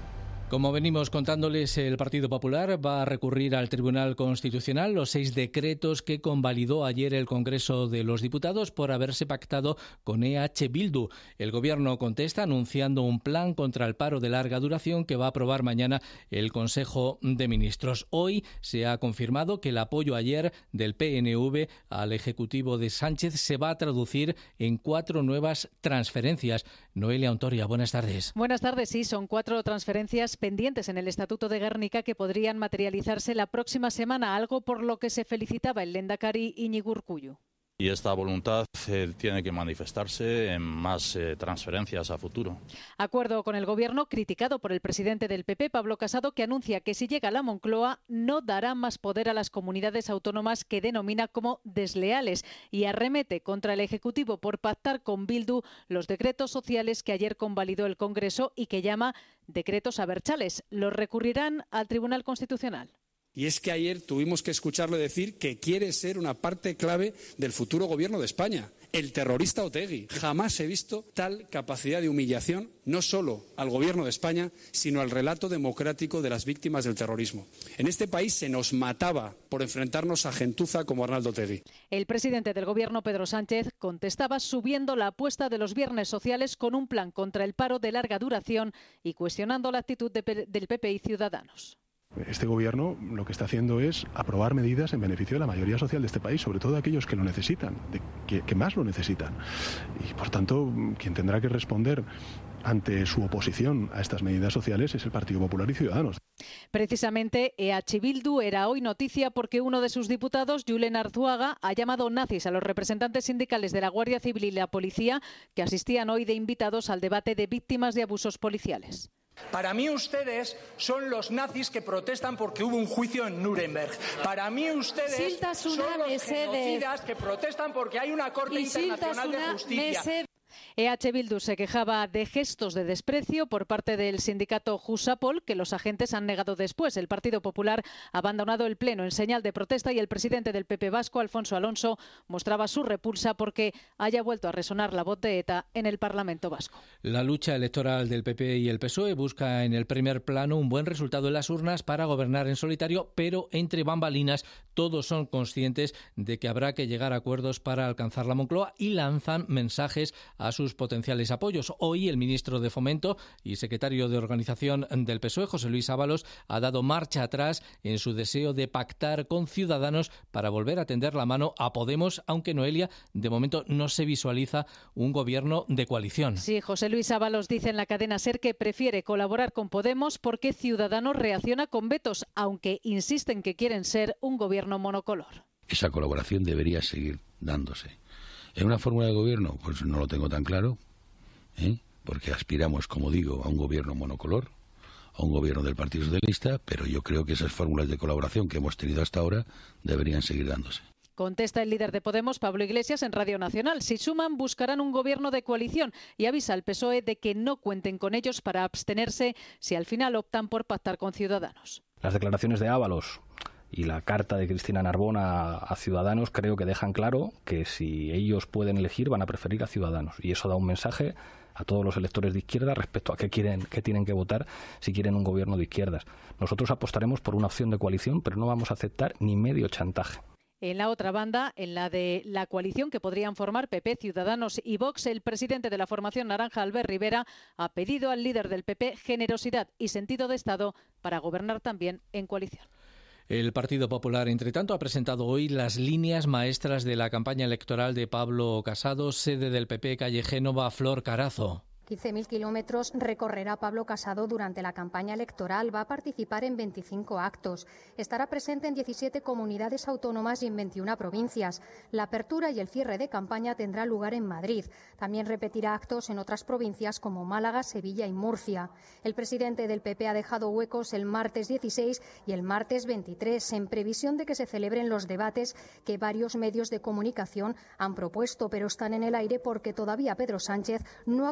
Como venimos contándoles, el Partido Popular va a recurrir al Tribunal Constitucional los seis decretos que convalidó ayer el Congreso de los Diputados por haberse pactado con E H Bildu. El Gobierno contesta anunciando un plan contra el paro de larga duración que va a aprobar mañana el Consejo de Ministros. Hoy se ha confirmado que el apoyo ayer del P N V al Ejecutivo de Sánchez se va a traducir en cuatro nuevas transferencias. Noelia Ontoria, buenas tardes.
Buenas tardes, sí, son cuatro transferencias pendientes en el Estatuto de Gernika que podrían materializarse la próxima semana, algo por lo que se felicitaba el lehendakari Iñigo Urkullu.
Y esta voluntad eh, tiene que manifestarse en más eh, transferencias a futuro.
Acuerdo con el Gobierno criticado por el presidente del P P, Pablo Casado, que anuncia que si llega a la Moncloa no dará más poder a las comunidades autónomas que denomina como desleales y arremete contra el Ejecutivo por pactar con Bildu los decretos sociales que ayer convalidó el Congreso y que llama decretos abertzales. Los recurrirán al Tribunal Constitucional.
Y es que ayer tuvimos que escucharle decir que quiere ser una parte clave del futuro gobierno de España. El terrorista Otegi. Jamás he visto tal capacidad de humillación, no solo al gobierno de España, sino al relato democrático de las víctimas del terrorismo. En este país se nos mataba por enfrentarnos a gentuza como Arnaldo Otegi.
El presidente del Gobierno, Pedro Sánchez, contestaba subiendo la apuesta de los viernes sociales con un plan contra el paro de larga duración y cuestionando la actitud de, del P P y Ciudadanos.
Este gobierno lo que está haciendo es aprobar medidas en beneficio de la mayoría social de este país, sobre todo de aquellos que lo necesitan, de, que, que más lo necesitan. Y por tanto, quien tendrá que responder ante su oposición a estas medidas sociales es el Partido Popular y Ciudadanos.
Precisamente E H Bildu era hoy noticia porque uno de sus diputados, Julen Arzuaga, ha llamado nazis a los representantes sindicales de la Guardia Civil y la Policía que asistían hoy de invitados al debate de víctimas de abusos policiales.
Para mí ustedes son los nazis que protestan porque hubo un juicio en Nuremberg. Para mí ustedes son los genocidas que protestan porque hay una Corte Internacional de Justicia.
E H Bildu se quejaba de gestos de desprecio por parte del sindicato Jusapol, que los agentes han negado después. El Partido Popular ha abandonado el Pleno en señal de protesta y el presidente del P P vasco, Alfonso Alonso, mostraba su repulsa porque haya vuelto a resonar la voz de ETA en el Parlamento vasco.
La lucha electoral del P P y el P S O E busca en el primer plano un buen resultado en las urnas para gobernar en solitario, pero entre bambalinas todos son conscientes de que habrá que llegar a acuerdos para alcanzar la Moncloa y lanzan mensajes a sus potenciales apoyos. Hoy el ministro de Fomento y secretario de Organización del P S O E, José Luis Ábalos, ha dado marcha atrás en su deseo de pactar con Ciudadanos para volver a tender la mano a Podemos, aunque Noelia, de momento no se visualiza un gobierno de coalición.
Sí, José Luis Ábalos dice en la cadena SER que prefiere colaborar con Podemos porque Ciudadanos reacciona con vetos, aunque insisten que quieren ser un gobierno monocolor.
Esa colaboración debería seguir dándose. ¿En una fórmula de gobierno? Pues no lo tengo tan claro, ¿eh? Porque aspiramos, como digo, a un gobierno monocolor, a un gobierno del Partido Socialista, pero yo creo que esas fórmulas de colaboración que hemos tenido hasta ahora deberían seguir dándose.
Contesta el líder de Podemos, Pablo Iglesias, en Radio Nacional. Si suman, buscarán un gobierno de coalición y avisa al P S O E de que no cuenten con ellos para abstenerse si al final optan por pactar con Ciudadanos.
Las declaraciones de Ábalos y la carta de Cristina Narbona a Ciudadanos creo que dejan claro que si ellos pueden elegir van a preferir a Ciudadanos, y eso da un mensaje a todos los electores de izquierda respecto a qué quieren, qué tienen que votar si quieren un gobierno de izquierdas. Nosotros apostaremos por una opción de coalición, pero no vamos a aceptar ni medio chantaje.
En la otra banda, en la de la coalición que podrían formar P P, Ciudadanos y Vox, el presidente de la formación naranja, Albert Rivera, ha pedido al líder del P P generosidad y sentido de Estado para gobernar también en coalición.
El Partido Popular, entre tanto, ha presentado hoy las líneas maestras de la campaña electoral de Pablo Casado, sede del P P, calle Génova, Flor Carazo.
quince mil kilómetros recorrerá Pablo Casado durante la campaña electoral. Va a participar en veinticinco actos. Estará presente en diecisiete comunidades autónomas y en veintiuna provincias. La apertura y el cierre de campaña tendrá lugar en Madrid. También repetirá actos en otras provincias como Málaga, Sevilla y Murcia. El presidente del P P ha dejado huecos el martes dieciséis y el martes veintitrés, en previsión de que se celebren los debates que varios medios de comunicación han propuesto, pero están en el aire porque todavía Pedro Sánchez no ha confirmado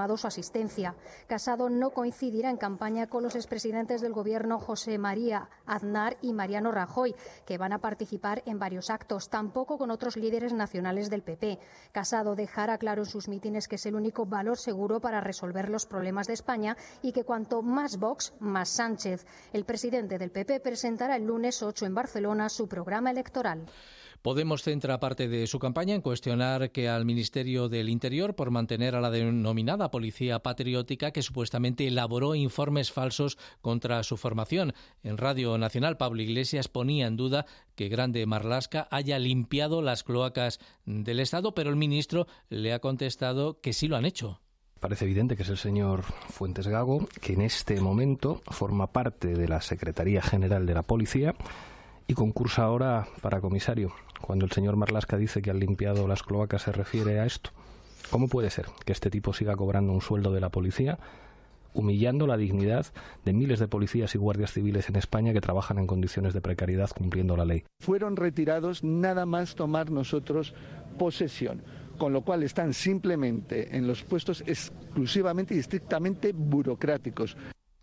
confirmado su asistencia. Casado no coincidirá en campaña con los expresidentes del Gobierno José María Aznar y Mariano Rajoy, que van a participar en varios actos, tampoco con otros líderes nacionales del P P. Casado dejará claro en sus mítines que es el único valor seguro para resolver los problemas de España y que cuanto más Vox, más Sánchez. El presidente del P P presentará el lunes ocho en Barcelona su programa electoral.
Podemos centra parte de su campaña en cuestionar que al Ministerio del Interior por mantener a la denominada Policía Patriótica que supuestamente elaboró informes falsos contra su formación. En Radio Nacional, Pablo Iglesias ponía en duda que Grande Marlaska haya limpiado las cloacas del Estado, pero el ministro le ha contestado que sí lo han hecho.
Parece evidente que es el señor Fuentes Gago, que en este momento forma parte de la Secretaría General de la Policía y concursa ahora para comisario. Cuando el señor Marlaska dice que han limpiado las cloacas se refiere a esto. ¿Cómo puede ser que este tipo siga cobrando un sueldo de la policía, humillando la dignidad de miles de policías y guardias civiles en España que trabajan en condiciones de precariedad cumpliendo la ley?
Fueron retirados nada más tomar nosotros posesión, con lo cual están simplemente en los puestos exclusivamente y estrictamente burocráticos.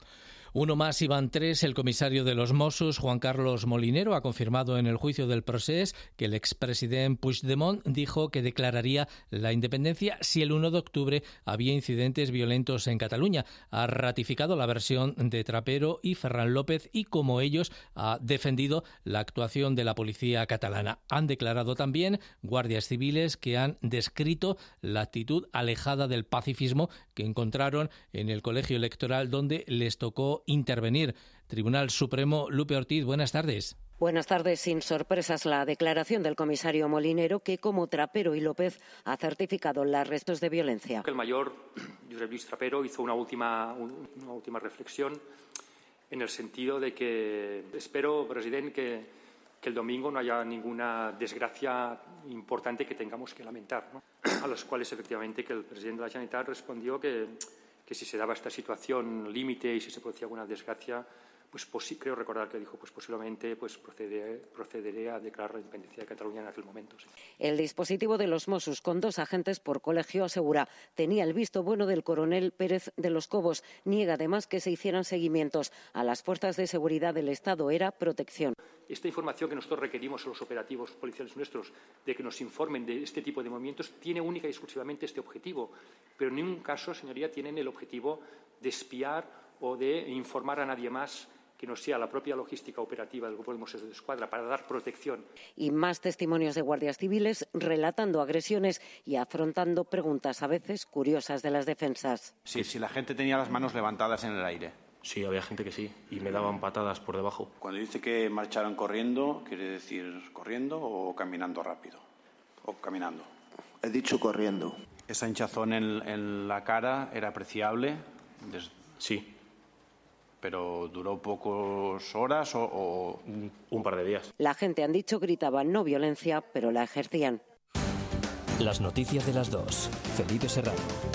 Uno más y van tres. El comisario de los Mossos, Juan Carlos Molinero, ha confirmado en el juicio del Procés que el expresidente Puigdemont dijo que declararía la independencia si el uno de octubre había incidentes violentos en Cataluña. Ha ratificado la versión de Trapero y Ferran López y, como ellos, ha defendido la actuación de la policía catalana. Han declarado también guardias civiles que han descrito la actitud alejada del pacifismo que encontraron en el colegio electoral donde les tocó intervenir. Tribunal Supremo, Lupe Ortiz, buenas tardes.
Buenas tardes. Sin sorpresas, la declaración del comisario Molinero, que como Trapero y López ha certificado los restos de violencia.
El mayor Josep Luis Trapero hizo una última, una última reflexión en el sentido de que espero, presidente, que, que el domingo no haya ninguna desgracia importante que tengamos que lamentar, ¿no? A las cuales efectivamente que el presidente de la Generalitat respondió que que si se daba esta situación límite y si se producía alguna desgracia, pues posi- creo recordar que dijo, pues posiblemente pues procederé, procederé a declarar la independencia de Cataluña en aquel momento. Sí.
El dispositivo de los Mossos, con dos agentes por colegio, asegura tenía el visto bueno del coronel Pérez de los Cobos. Niega además que se hicieran seguimientos a las fuerzas de seguridad del Estado. Era protección.
Esta información que nosotros requerimos a los operativos policiales nuestros de que nos informen de este tipo de movimientos tiene única y exclusivamente este objetivo. Pero en ningún caso, señoría, tienen el objetivo de espiar o de informar a nadie más que no sea la propia logística operativa del Grupo de Mossos de Escuadra para dar protección.
Y más testimonios de guardias civiles relatando agresiones y afrontando preguntas a veces curiosas de las defensas.
Sí, si la gente tenía las manos levantadas en el aire.
Sí, había gente que sí, y me daban patadas por debajo.
Cuando dice que marcharon corriendo, ¿quiere decir corriendo o caminando rápido? O caminando.
He dicho corriendo.
¿Esa hinchazón en, en la cara era apreciable? Des...
Sí.
¿Pero duró pocas horas o, o...?
Un par de días.
La gente, han dicho, gritaba no violencia, pero la ejercían.
Las noticias de las dos. Felipe Serrano.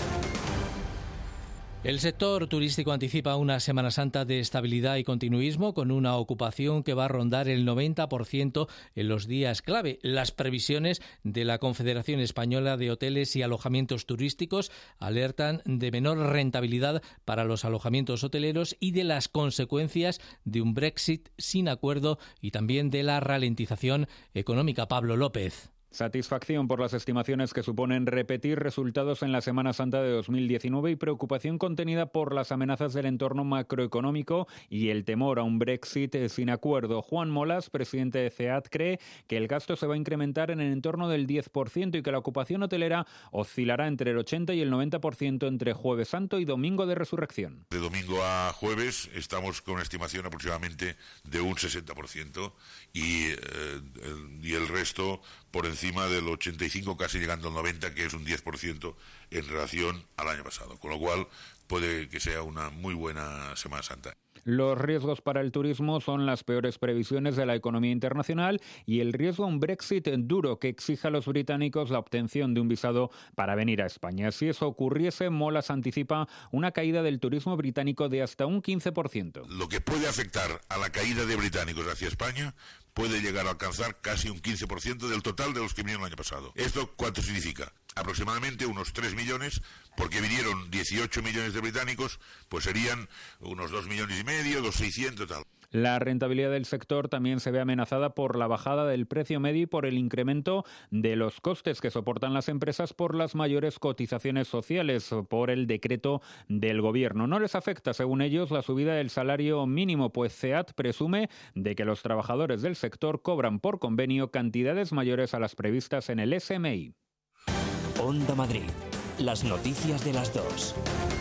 El sector turístico anticipa una Semana Santa de estabilidad y continuismo con una ocupación que va a rondar el noventa por ciento en los días clave. Las previsiones de la Confederación Española de Hoteles y Alojamientos Turísticos alertan de menor rentabilidad para los alojamientos hoteleros y de las consecuencias de un Brexit sin acuerdo y también de la ralentización económica. Pablo López.
Satisfacción por las estimaciones que suponen repetir resultados en la Semana Santa de dos mil diecinueve y preocupación contenida por las amenazas del entorno macroeconómico y el temor a un Brexit sin acuerdo. Juan Molas, presidente de C E A T, cree que el gasto se va a incrementar en el entorno del diez por ciento y que la ocupación hotelera oscilará entre el ochenta y el noventa por ciento entre Jueves Santo y Domingo de Resurrección.
De domingo a jueves estamos con una estimación aproximadamente de un sesenta por ciento y, eh, el, y el resto por encima del ochenta y cinco, casi llegando al noventa, que es un diez por ciento en relación al año pasado. Con lo cual puede que sea una muy buena Semana Santa.
Los riesgos para el turismo son las peores previsiones de la economía internacional y el riesgo a un Brexit duro que exija a los británicos la obtención de un visado para venir a España. Si eso ocurriese, Molas anticipa una caída del turismo británico de hasta un quince por ciento.
Lo que puede afectar a la caída de británicos hacia España puede llegar a alcanzar casi un quince por ciento del total de los que vinieron el año pasado. ¿Esto cuánto significa? aproximadamente unos tres millones, porque vinieron dieciocho millones de británicos, pues serían unos dos millones y medio, dos seiscientos, tal.
La rentabilidad del sector también se ve amenazada por la bajada del precio medio y por el incremento de los costes que soportan las empresas por las mayores cotizaciones sociales, por el decreto del Gobierno. No les afecta, según ellos, la subida del salario mínimo, pues SEAT presume de que los trabajadores del sector cobran por convenio cantidades mayores a las previstas en el S M I.
Onda Madrid. Las noticias de las dos.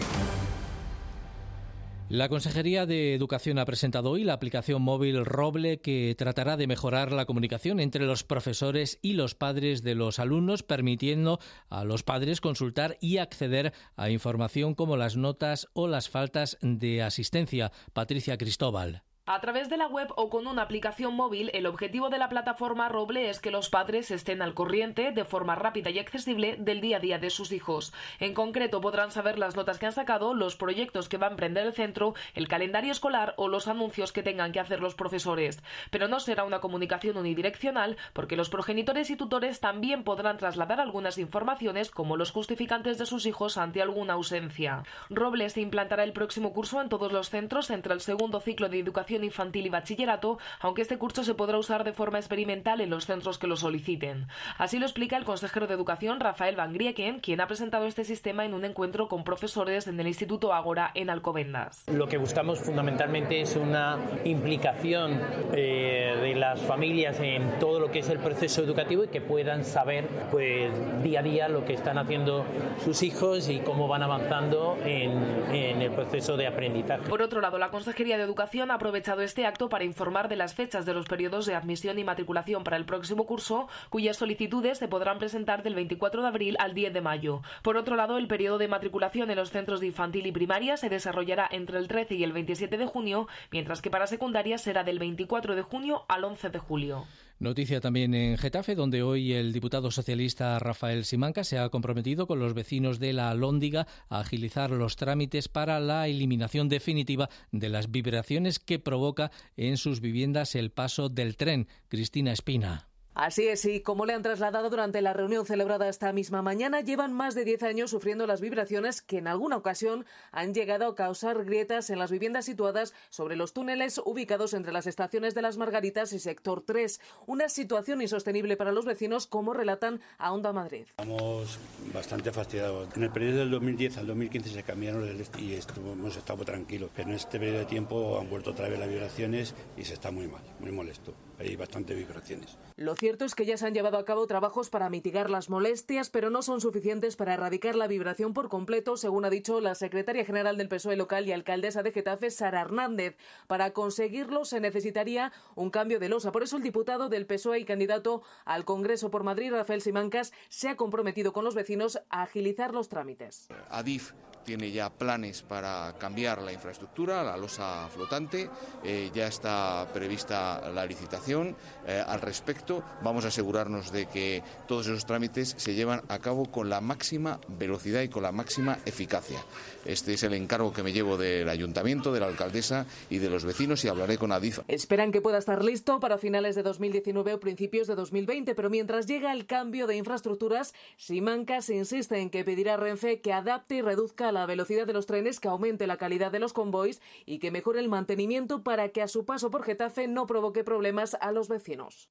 La Consejería de Educación ha presentado hoy la aplicación móvil Roble, que tratará de mejorar la comunicación entre los profesores y los padres de los alumnos, permitiendo a los padres consultar y acceder a información como las notas o las faltas de asistencia. Patricia Cristóbal.
A través de la web o con una aplicación móvil, el objetivo de la plataforma Roble es que los padres estén al corriente de forma rápida y accesible del día a día de sus hijos. En concreto, podrán saber las notas que han sacado, los proyectos que va a emprender el centro, el calendario escolar o los anuncios que tengan que hacer los profesores. Pero no será una comunicación unidireccional, porque los progenitores y tutores también podrán trasladar algunas informaciones, como los justificantes de sus hijos ante alguna ausencia. Roble se implantará el próximo curso en todos los centros entre el segundo ciclo de educación infantil y bachillerato, aunque este curso se podrá usar de forma experimental en los centros que lo soliciten. Así lo explica el consejero de Educación, Rafael Van Grieken, quien ha presentado este sistema en un encuentro con profesores en el Instituto Ágora en Alcobendas.
Lo que buscamos fundamentalmente es una implicación eh, de las familias en todo lo que es el proceso educativo y que puedan saber pues día a día lo que están haciendo sus hijos y cómo van avanzando en, en el proceso de aprendizaje.
Por otro lado, la Consejería de Educación ha aprovechado este acto para informar de las fechas de los periodos de admisión y matriculación para el próximo curso, cuyas solicitudes se podrán presentar del veinticuatro de abril al diez de mayo. Por otro lado, el periodo de matriculación en los centros de infantil y primaria se desarrollará entre el trece y el veintisiete de junio, mientras que para secundaria será del veinticuatro de junio al once de julio.
Noticia también en Getafe, donde hoy el diputado socialista Rafael Simancas se ha comprometido con los vecinos de la Alhóndiga a agilizar los trámites para la eliminación definitiva de las vibraciones que provoca en sus viviendas el paso del tren. Cristina Espina.
Así es, y como le han trasladado durante la reunión celebrada esta misma mañana, llevan más de diez años sufriendo las vibraciones que en alguna ocasión han llegado a causar grietas en las viviendas situadas sobre los túneles ubicados entre las estaciones de Las Margaritas y Sector tres. Una situación insostenible para los vecinos, como relatan a Onda Madrid.
Estamos bastante fastidiados. En el periodo del dos mil diez al dos mil quince se cambiaron el y estuvo, hemos estado tranquilos, pero en este periodo de tiempo han vuelto otra vez las vibraciones y se está muy mal, muy molesto. Hay bastantes vibraciones.
Lo cierto es que ya se han llevado a cabo trabajos para mitigar las molestias, pero no son suficientes para erradicar la vibración por completo, según ha dicho la secretaria general del P S O E local y alcaldesa de Getafe, Sara Hernández. Para conseguirlo se necesitaría un cambio de losa. Por eso el diputado del P S O E y candidato al Congreso por Madrid, Rafael Simancas, se ha comprometido con los vecinos a agilizar los trámites.
Adif tiene ya planes para cambiar la infraestructura, la losa flotante, eh, ya está prevista la licitación. Eh, al respecto, vamos a asegurarnos de que todos esos trámites se llevan a cabo con la máxima velocidad y con la máxima eficacia. Este es el encargo que me llevo del Ayuntamiento, de la alcaldesa y de los vecinos, y hablaré con Adif.
Esperan que pueda estar listo para finales de dos mil diecinueve o principios de dos mil veinte, pero mientras llega el cambio de infraestructuras, Simancas insiste en que pedirá a Renfe que adapte y reduzca la velocidad de los trenes, que aumente la calidad de los convoys y que mejore el mantenimiento para que a su paso por Getafe no provoque problemas a los vecinos.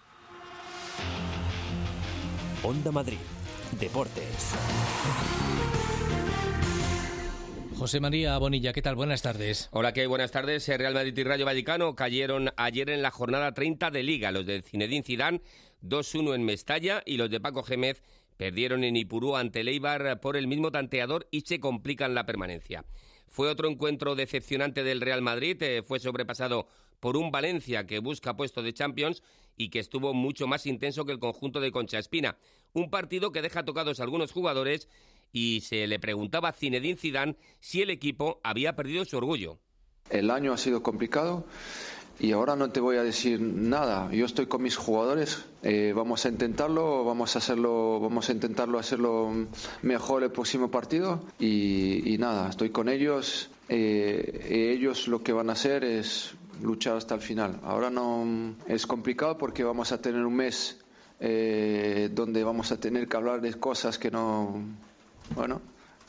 Onda Madrid. Deportes.
José María Bonilla, ¿qué tal? Buenas tardes.
Hola, ¿qué hay? Buenas tardes. Real Madrid y Rayo Vallecano cayeron ayer en la jornada treinta de Liga. Los de Zinedine Zidane dos uno en Mestalla y los de Paco Gémez perdieron en Ipurú ante el Eibar por el mismo tanteador y se complican la permanencia. Fue otro encuentro decepcionante del Real Madrid, eh, fue sobrepasado por un Valencia que busca puesto de Champions y que estuvo mucho más intenso que el conjunto de Concha Espina. Un partido que deja tocados a algunos jugadores y se le preguntaba a Zinedine Zidane si el equipo había perdido su orgullo.
El año ha sido complicado y ahora no te voy a decir nada. Yo estoy con mis jugadores, eh, vamos a intentarlo, vamos a hacerlo, vamos a intentarlo hacerlo mejor el próximo partido y, y nada, estoy con ellos. Eh, ellos lo que van a hacer es luchar hasta el final. Ahora no es complicado porque vamos a tener un mes eh, donde vamos a tener que hablar de cosas que no, bueno,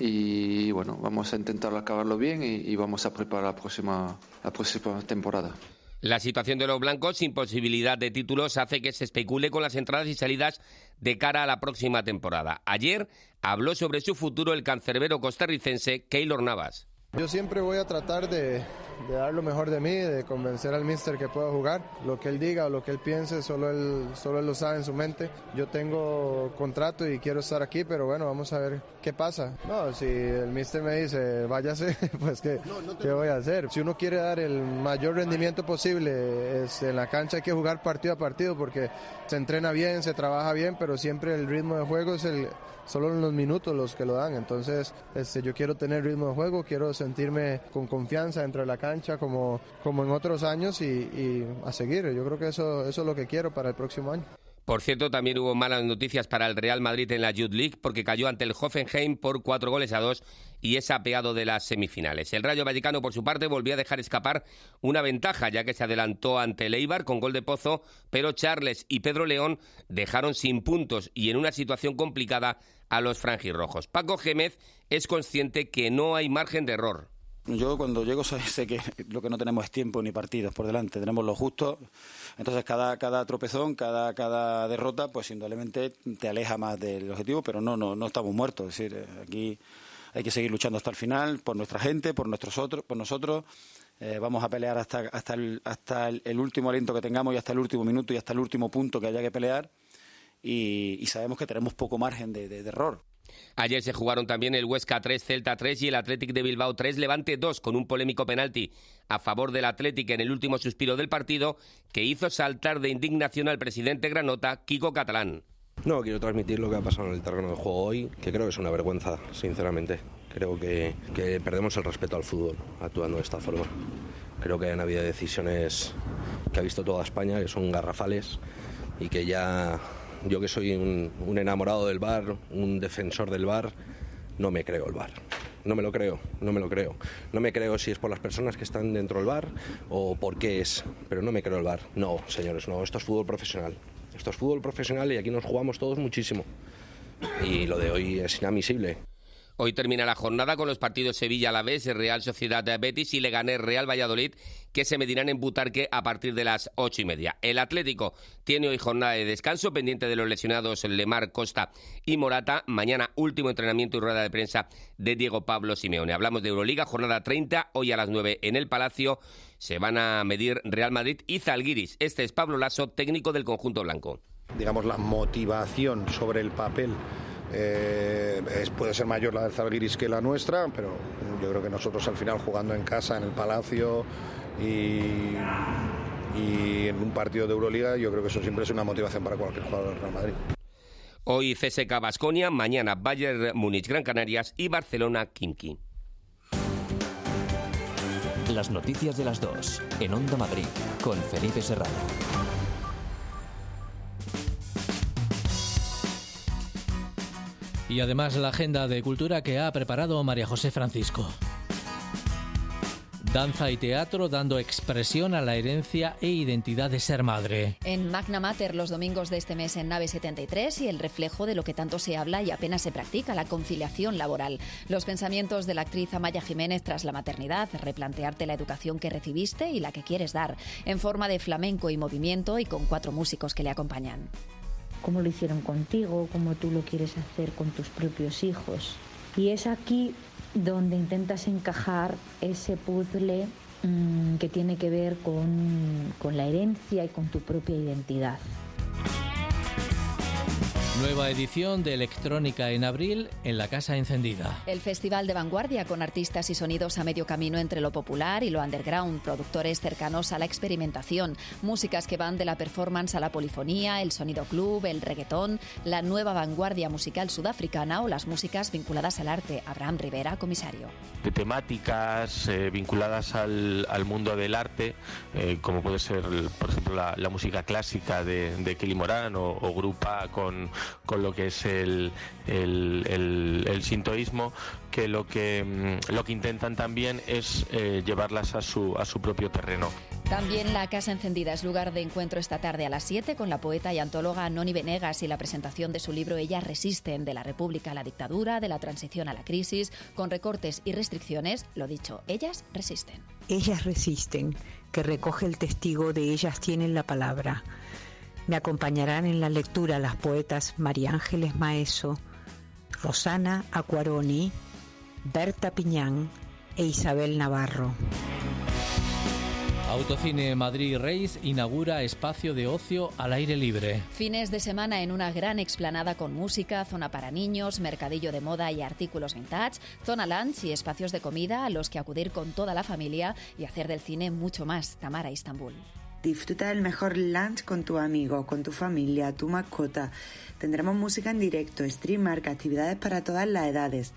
y bueno, vamos a intentar acabarlo bien y, y vamos a preparar la próxima, la próxima temporada.
La situación de los blancos sin posibilidad de títulos hace que se especule con las entradas y salidas de cara a la próxima temporada. Ayer habló sobre su futuro el cancerbero costarricense Keylor Navas.
Yo siempre voy a tratar de, de dar lo mejor de mí, de convencer al míster que pueda jugar. Lo que él diga o lo que él piense, solo él, solo él lo sabe en su mente. Yo tengo contrato y quiero estar aquí, pero bueno, vamos a ver qué pasa. No, si el míster me dice, váyase, pues ¿qué, no, no te... ¿qué voy a hacer? Si uno quiere dar el mayor rendimiento posible, es, en la cancha hay que jugar partido a partido porque se entrena bien, se trabaja bien, pero siempre el ritmo de juego es el... solo en los minutos los que lo dan, entonces este, yo quiero tener ritmo de juego, quiero sentirme con confianza dentro de la cancha como, como en otros años y, y a seguir, yo creo que eso, eso es lo que quiero para el próximo año.
Por cierto, también hubo malas noticias para el Real Madrid en la Youth League porque cayó ante el Hoffenheim por cuatro goles a dos y es apeado de las semifinales. El Rayo Vallecano, por su parte, volvió a dejar escapar una ventaja ya que se adelantó ante el Eibar con gol de Pozo, pero Charles y Pedro León dejaron sin puntos y en una situación complicada a los franjirrojos. Paco Gémez es consciente que no hay margen de error.
Yo cuando llego sé que lo que no tenemos es tiempo ni partidos por delante, tenemos lo justo, entonces cada, cada tropezón, cada, cada derrota, pues indudablemente te aleja más del objetivo, pero no, no, no estamos muertos, es decir, aquí hay que seguir luchando hasta el final, por nuestra gente, por nuestros otros, por nosotros, eh, vamos a pelear hasta, hasta, el, hasta el, el último aliento que tengamos y hasta el último minuto y hasta el último punto que haya que pelear y, y sabemos que tenemos poco margen de, de, de error.
Ayer se jugaron también el Huesca tres, Celta tres y el Athletic de Bilbao tres, Levante dos, con un polémico penalti a favor del Athletic en el último suspiro del partido que hizo saltar de indignación al presidente granota, Quico Catalán.
No, quiero transmitir lo que ha pasado en el terreno de juego hoy, que creo que es una vergüenza, sinceramente. Creo que, que perdemos el respeto al fútbol actuando de esta forma. Creo que han habido decisiones que ha visto toda España, que son garrafales y que ya... Yo que soy un, un enamorado del V A R, un defensor del V A R, no me creo el V A R. No me lo creo, no me lo creo. No me creo si es por las personas que están dentro del V A R o por qué es, pero no me creo el V A R. No, señores, no, esto es fútbol profesional. Esto es fútbol profesional y aquí nos jugamos todos muchísimo. Y lo de hoy es inadmisible.
Hoy termina la jornada con los partidos Sevilla-Alavés, Real Sociedad-Betis y Leganés-Real Valladolid, que se medirán en Butarque a partir de las ocho y media. El Atlético tiene hoy jornada de descanso, pendiente de los lesionados Lemar, Costa y Morata. Mañana último entrenamiento y rueda de prensa de Diego Pablo Simeone. Hablamos de Euroliga, jornada treinta, hoy a las nueve en el Palacio. Se van a medir Real Madrid y Zalgiris. Este es Pablo Lasso, técnico del conjunto blanco.
Digamos, la motivación sobre el papel Eh, es, puede ser mayor la del Zalgiris que la nuestra, pero yo creo que nosotros al final jugando en casa, en el Palacio y, y en un partido de Euroliga, yo creo que eso siempre es una motivación para cualquier jugador del Real Madrid.
Hoy C S K Baskonia, mañana Bayern Múnich Gran Canarias y Barcelona Khimki.
Las noticias de las dos en Onda Madrid con Felipe Serrano.
Y además la agenda de cultura que ha preparado María José Francisco. Danza y teatro dando expresión a la herencia e identidad de ser madre.
En Magna Mater los domingos de este mes en Nave setenta y tres y el reflejo de lo que tanto se habla y apenas se practica, la conciliación laboral. Los pensamientos de la actriz Amaya Jiménez tras la maternidad, replantearte la educación que recibiste y la que quieres dar, en forma de flamenco y movimiento y con cuatro músicos que le acompañan.
Cómo lo hicieron contigo, cómo tú lo quieres hacer con tus propios hijos. Y es aquí donde intentas encajar ese puzzle mmm, que tiene que ver con, con la herencia y con tu propia identidad.
Nueva edición de Electrónica en abril en la Casa Encendida.
El Festival de Vanguardia con artistas y sonidos a medio camino entre lo popular y lo underground, productores cercanos a la experimentación, músicas que van de la performance a la polifonía, el sonido club, el reggaetón, la nueva vanguardia musical sudafricana o las músicas vinculadas al arte. Abraham Rivera, comisario.
De temáticas eh, vinculadas al, al mundo del arte, eh, como puede ser, por ejemplo, la, la música clásica de, de Kelly Morán o, o Grupa con con lo que es el, el, el, el sintoísmo, que lo que lo que intentan también es eh, llevarlas a su a su propio terreno.
También la Casa Encendida es lugar de encuentro esta tarde a las siete con la poeta y antóloga Noni Venegas y la presentación de su libro Ellas resisten, de la República a la dictadura, de la transición a la crisis, con recortes y restricciones. Lo dicho, ellas resisten.
Ellas resisten, que recoge el testigo de Ellas tienen la palabra. Me acompañarán en la lectura las poetas María Ángeles Maeso, Rosana Acquaroni, Berta Piñán e Isabel Navarro.
Autocine Madrid Reis inaugura espacio de ocio al aire libre.
Fines de semana en una gran explanada con música, zona para niños, mercadillo de moda y artículos vintage, zona lunch y espacios de comida a los que acudir con toda la familia y hacer del cine mucho más. Tamara, Istambul.
Disfruta del mejor lunch con tu amigo, con tu familia, tu mascota. Tendremos música en directo, streamer, actividades para todas las edades.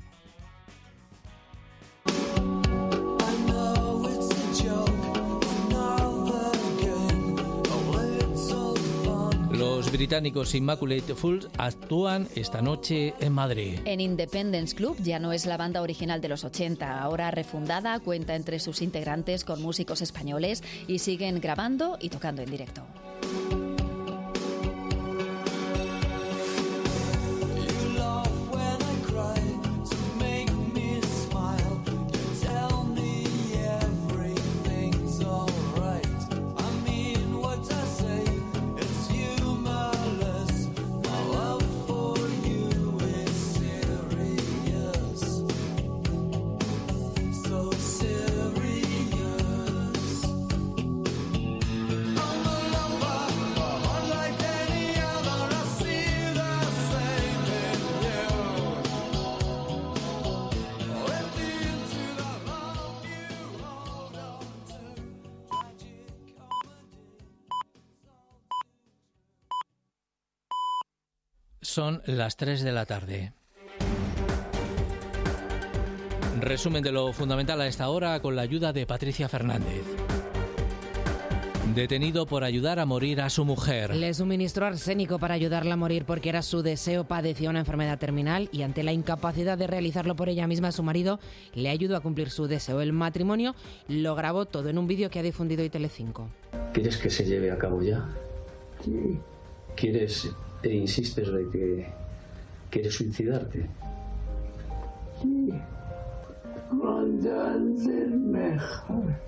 Los británicos Immaculate Fools actúan esta noche en Madrid.
En Independence Club ya no es la banda original de los ochenta, ahora refundada, cuenta entre sus integrantes con músicos españoles y siguen grabando y tocando en directo.
Son las tres de la tarde. Resumen de lo fundamental a esta hora con la ayuda de Patricia Fernández. Detenido por ayudar a morir a su mujer.
Le suministró arsénico para ayudarla a morir porque era su deseo, padecía una enfermedad terminal y ante la incapacidad de realizarlo por ella misma, su marido le ayudó a cumplir su deseo. El matrimonio lo grabó todo en un vídeo que ha difundido hoy Telecinco.
¿Quieres que se lleve a cabo ya? Sí. ¿Quieres e insistes de que quieres suicidarte?
Sí. Cuanto antes mejor.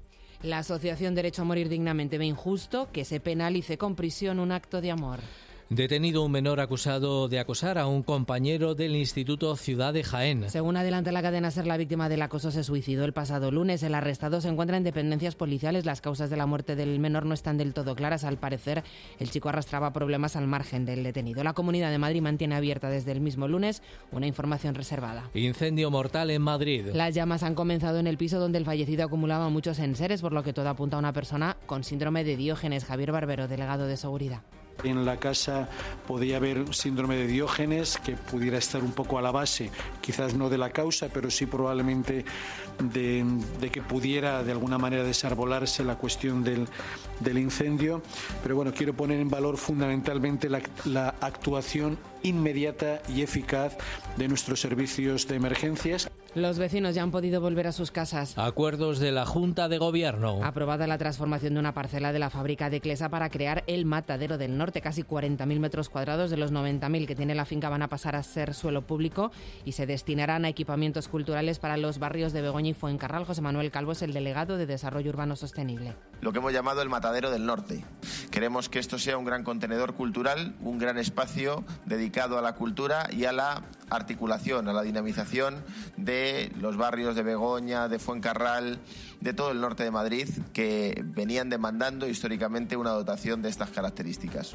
La Asociación Derecho a Morir Dignamente ve injusto que se penalice con prisión un acto de amor.
Detenido un menor acusado de acosar a un compañero del Instituto Ciudad de Jaén.
Según adelanta la cadena SER, la víctima del acoso se suicidó el pasado lunes. El arrestado se encuentra en dependencias policiales. Las causas de la muerte del menor no están del todo claras. Al parecer, el chico arrastraba problemas al margen del detenido. La Comunidad de Madrid mantiene abierta desde el mismo lunes una información reservada.
Incendio mortal en Madrid.
Las llamas han comenzado en el piso donde el fallecido acumulaba muchos enseres, por lo que todo apunta a una persona con síndrome de Diógenes. Javier Barbero, delegado de Seguridad.
En la casa podía haber síndrome de Diógenes, que pudiera estar un poco a la base, quizás no de la causa, pero sí probablemente de, de que pudiera de alguna manera desarbolarse la cuestión del, del incendio. Pero bueno, quiero poner en valor fundamentalmente la, la actuación inmediata y eficaz de nuestros servicios de emergencias.
Los vecinos ya han podido volver a sus casas.
Acuerdos de la Junta de Gobierno.
Aprobada la transformación de una parcela de la fábrica de Clesa para crear el Matadero del Norte. Casi cuarenta mil metros cuadrados de los noventa mil que tiene la finca van a pasar a ser suelo público y se destinarán a equipamientos culturales para los barrios de Begoña y Fuencarral. José Manuel Calvo es el delegado de Desarrollo Urbano Sostenible.
Lo que hemos llamado el Matadero del Norte. Queremos que esto sea un gran contenedor cultural, un gran espacio dedicado a la cultura y a la articulación, a la dinamización de los barrios de Begoña, de Fuencarral, de todo el norte de Madrid, que venían demandando históricamente una dotación de estas características.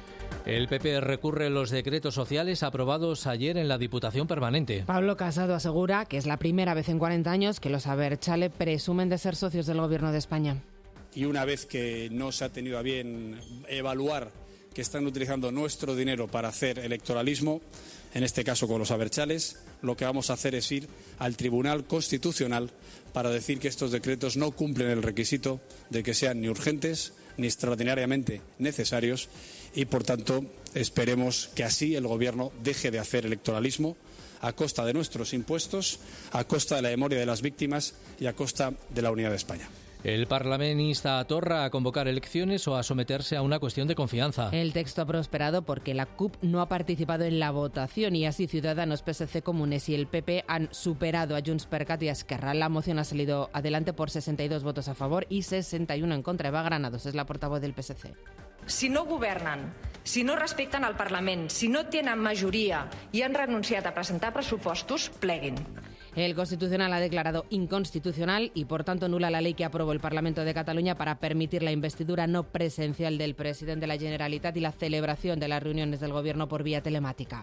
El P P recurre los decretos sociales aprobados ayer en la Diputación Permanente.
Pablo Casado asegura que es la primera vez en cuarenta años que los Abertzale presumen de ser socios del Gobierno de España.
Y una vez que no se ha tenido a bien evaluar que están utilizando nuestro dinero para hacer electoralismo, en este caso con los Abertzales, lo que vamos a hacer es ir al Tribunal Constitucional para decir que estos decretos no cumplen el requisito de que sean ni urgentes ni extraordinariamente necesarios y, por tanto, esperemos que así el Gobierno deje de hacer electoralismo a costa de nuestros impuestos, a costa de la memoria de las víctimas y a costa de la unidad de España.
El Parlamento insta a Torra a convocar elecciones o a someterse a una cuestión de confianza.
El texto ha prosperado porque la C U P no ha participado en la votación y así Ciudadanos, P S C, Comunes y el P P han superado a Junts per Cat y a Esquerra. La moción ha salido adelante por sesenta y dos votos a favor y sesenta y uno en contra. Eva Granados es la portavoz del P S C.
Si no governen, si no respecten el Parlament, si no tenen majoria i han renunciat a presentar pressupostos, pleguin.
El Constitucional ha declarado inconstitucional y, por tanto, nula la ley que aprobó el Parlamento de Cataluña para permitir la investidura no presencial del presidente de la Generalitat y la celebración de las reuniones del Gobierno por vía telemática.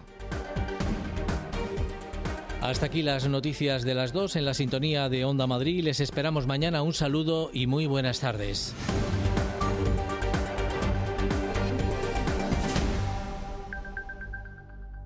Hasta aquí las noticias de las dos en la sintonía de Onda Madrid. Les esperamos mañana. Un saludo y muy buenas tardes.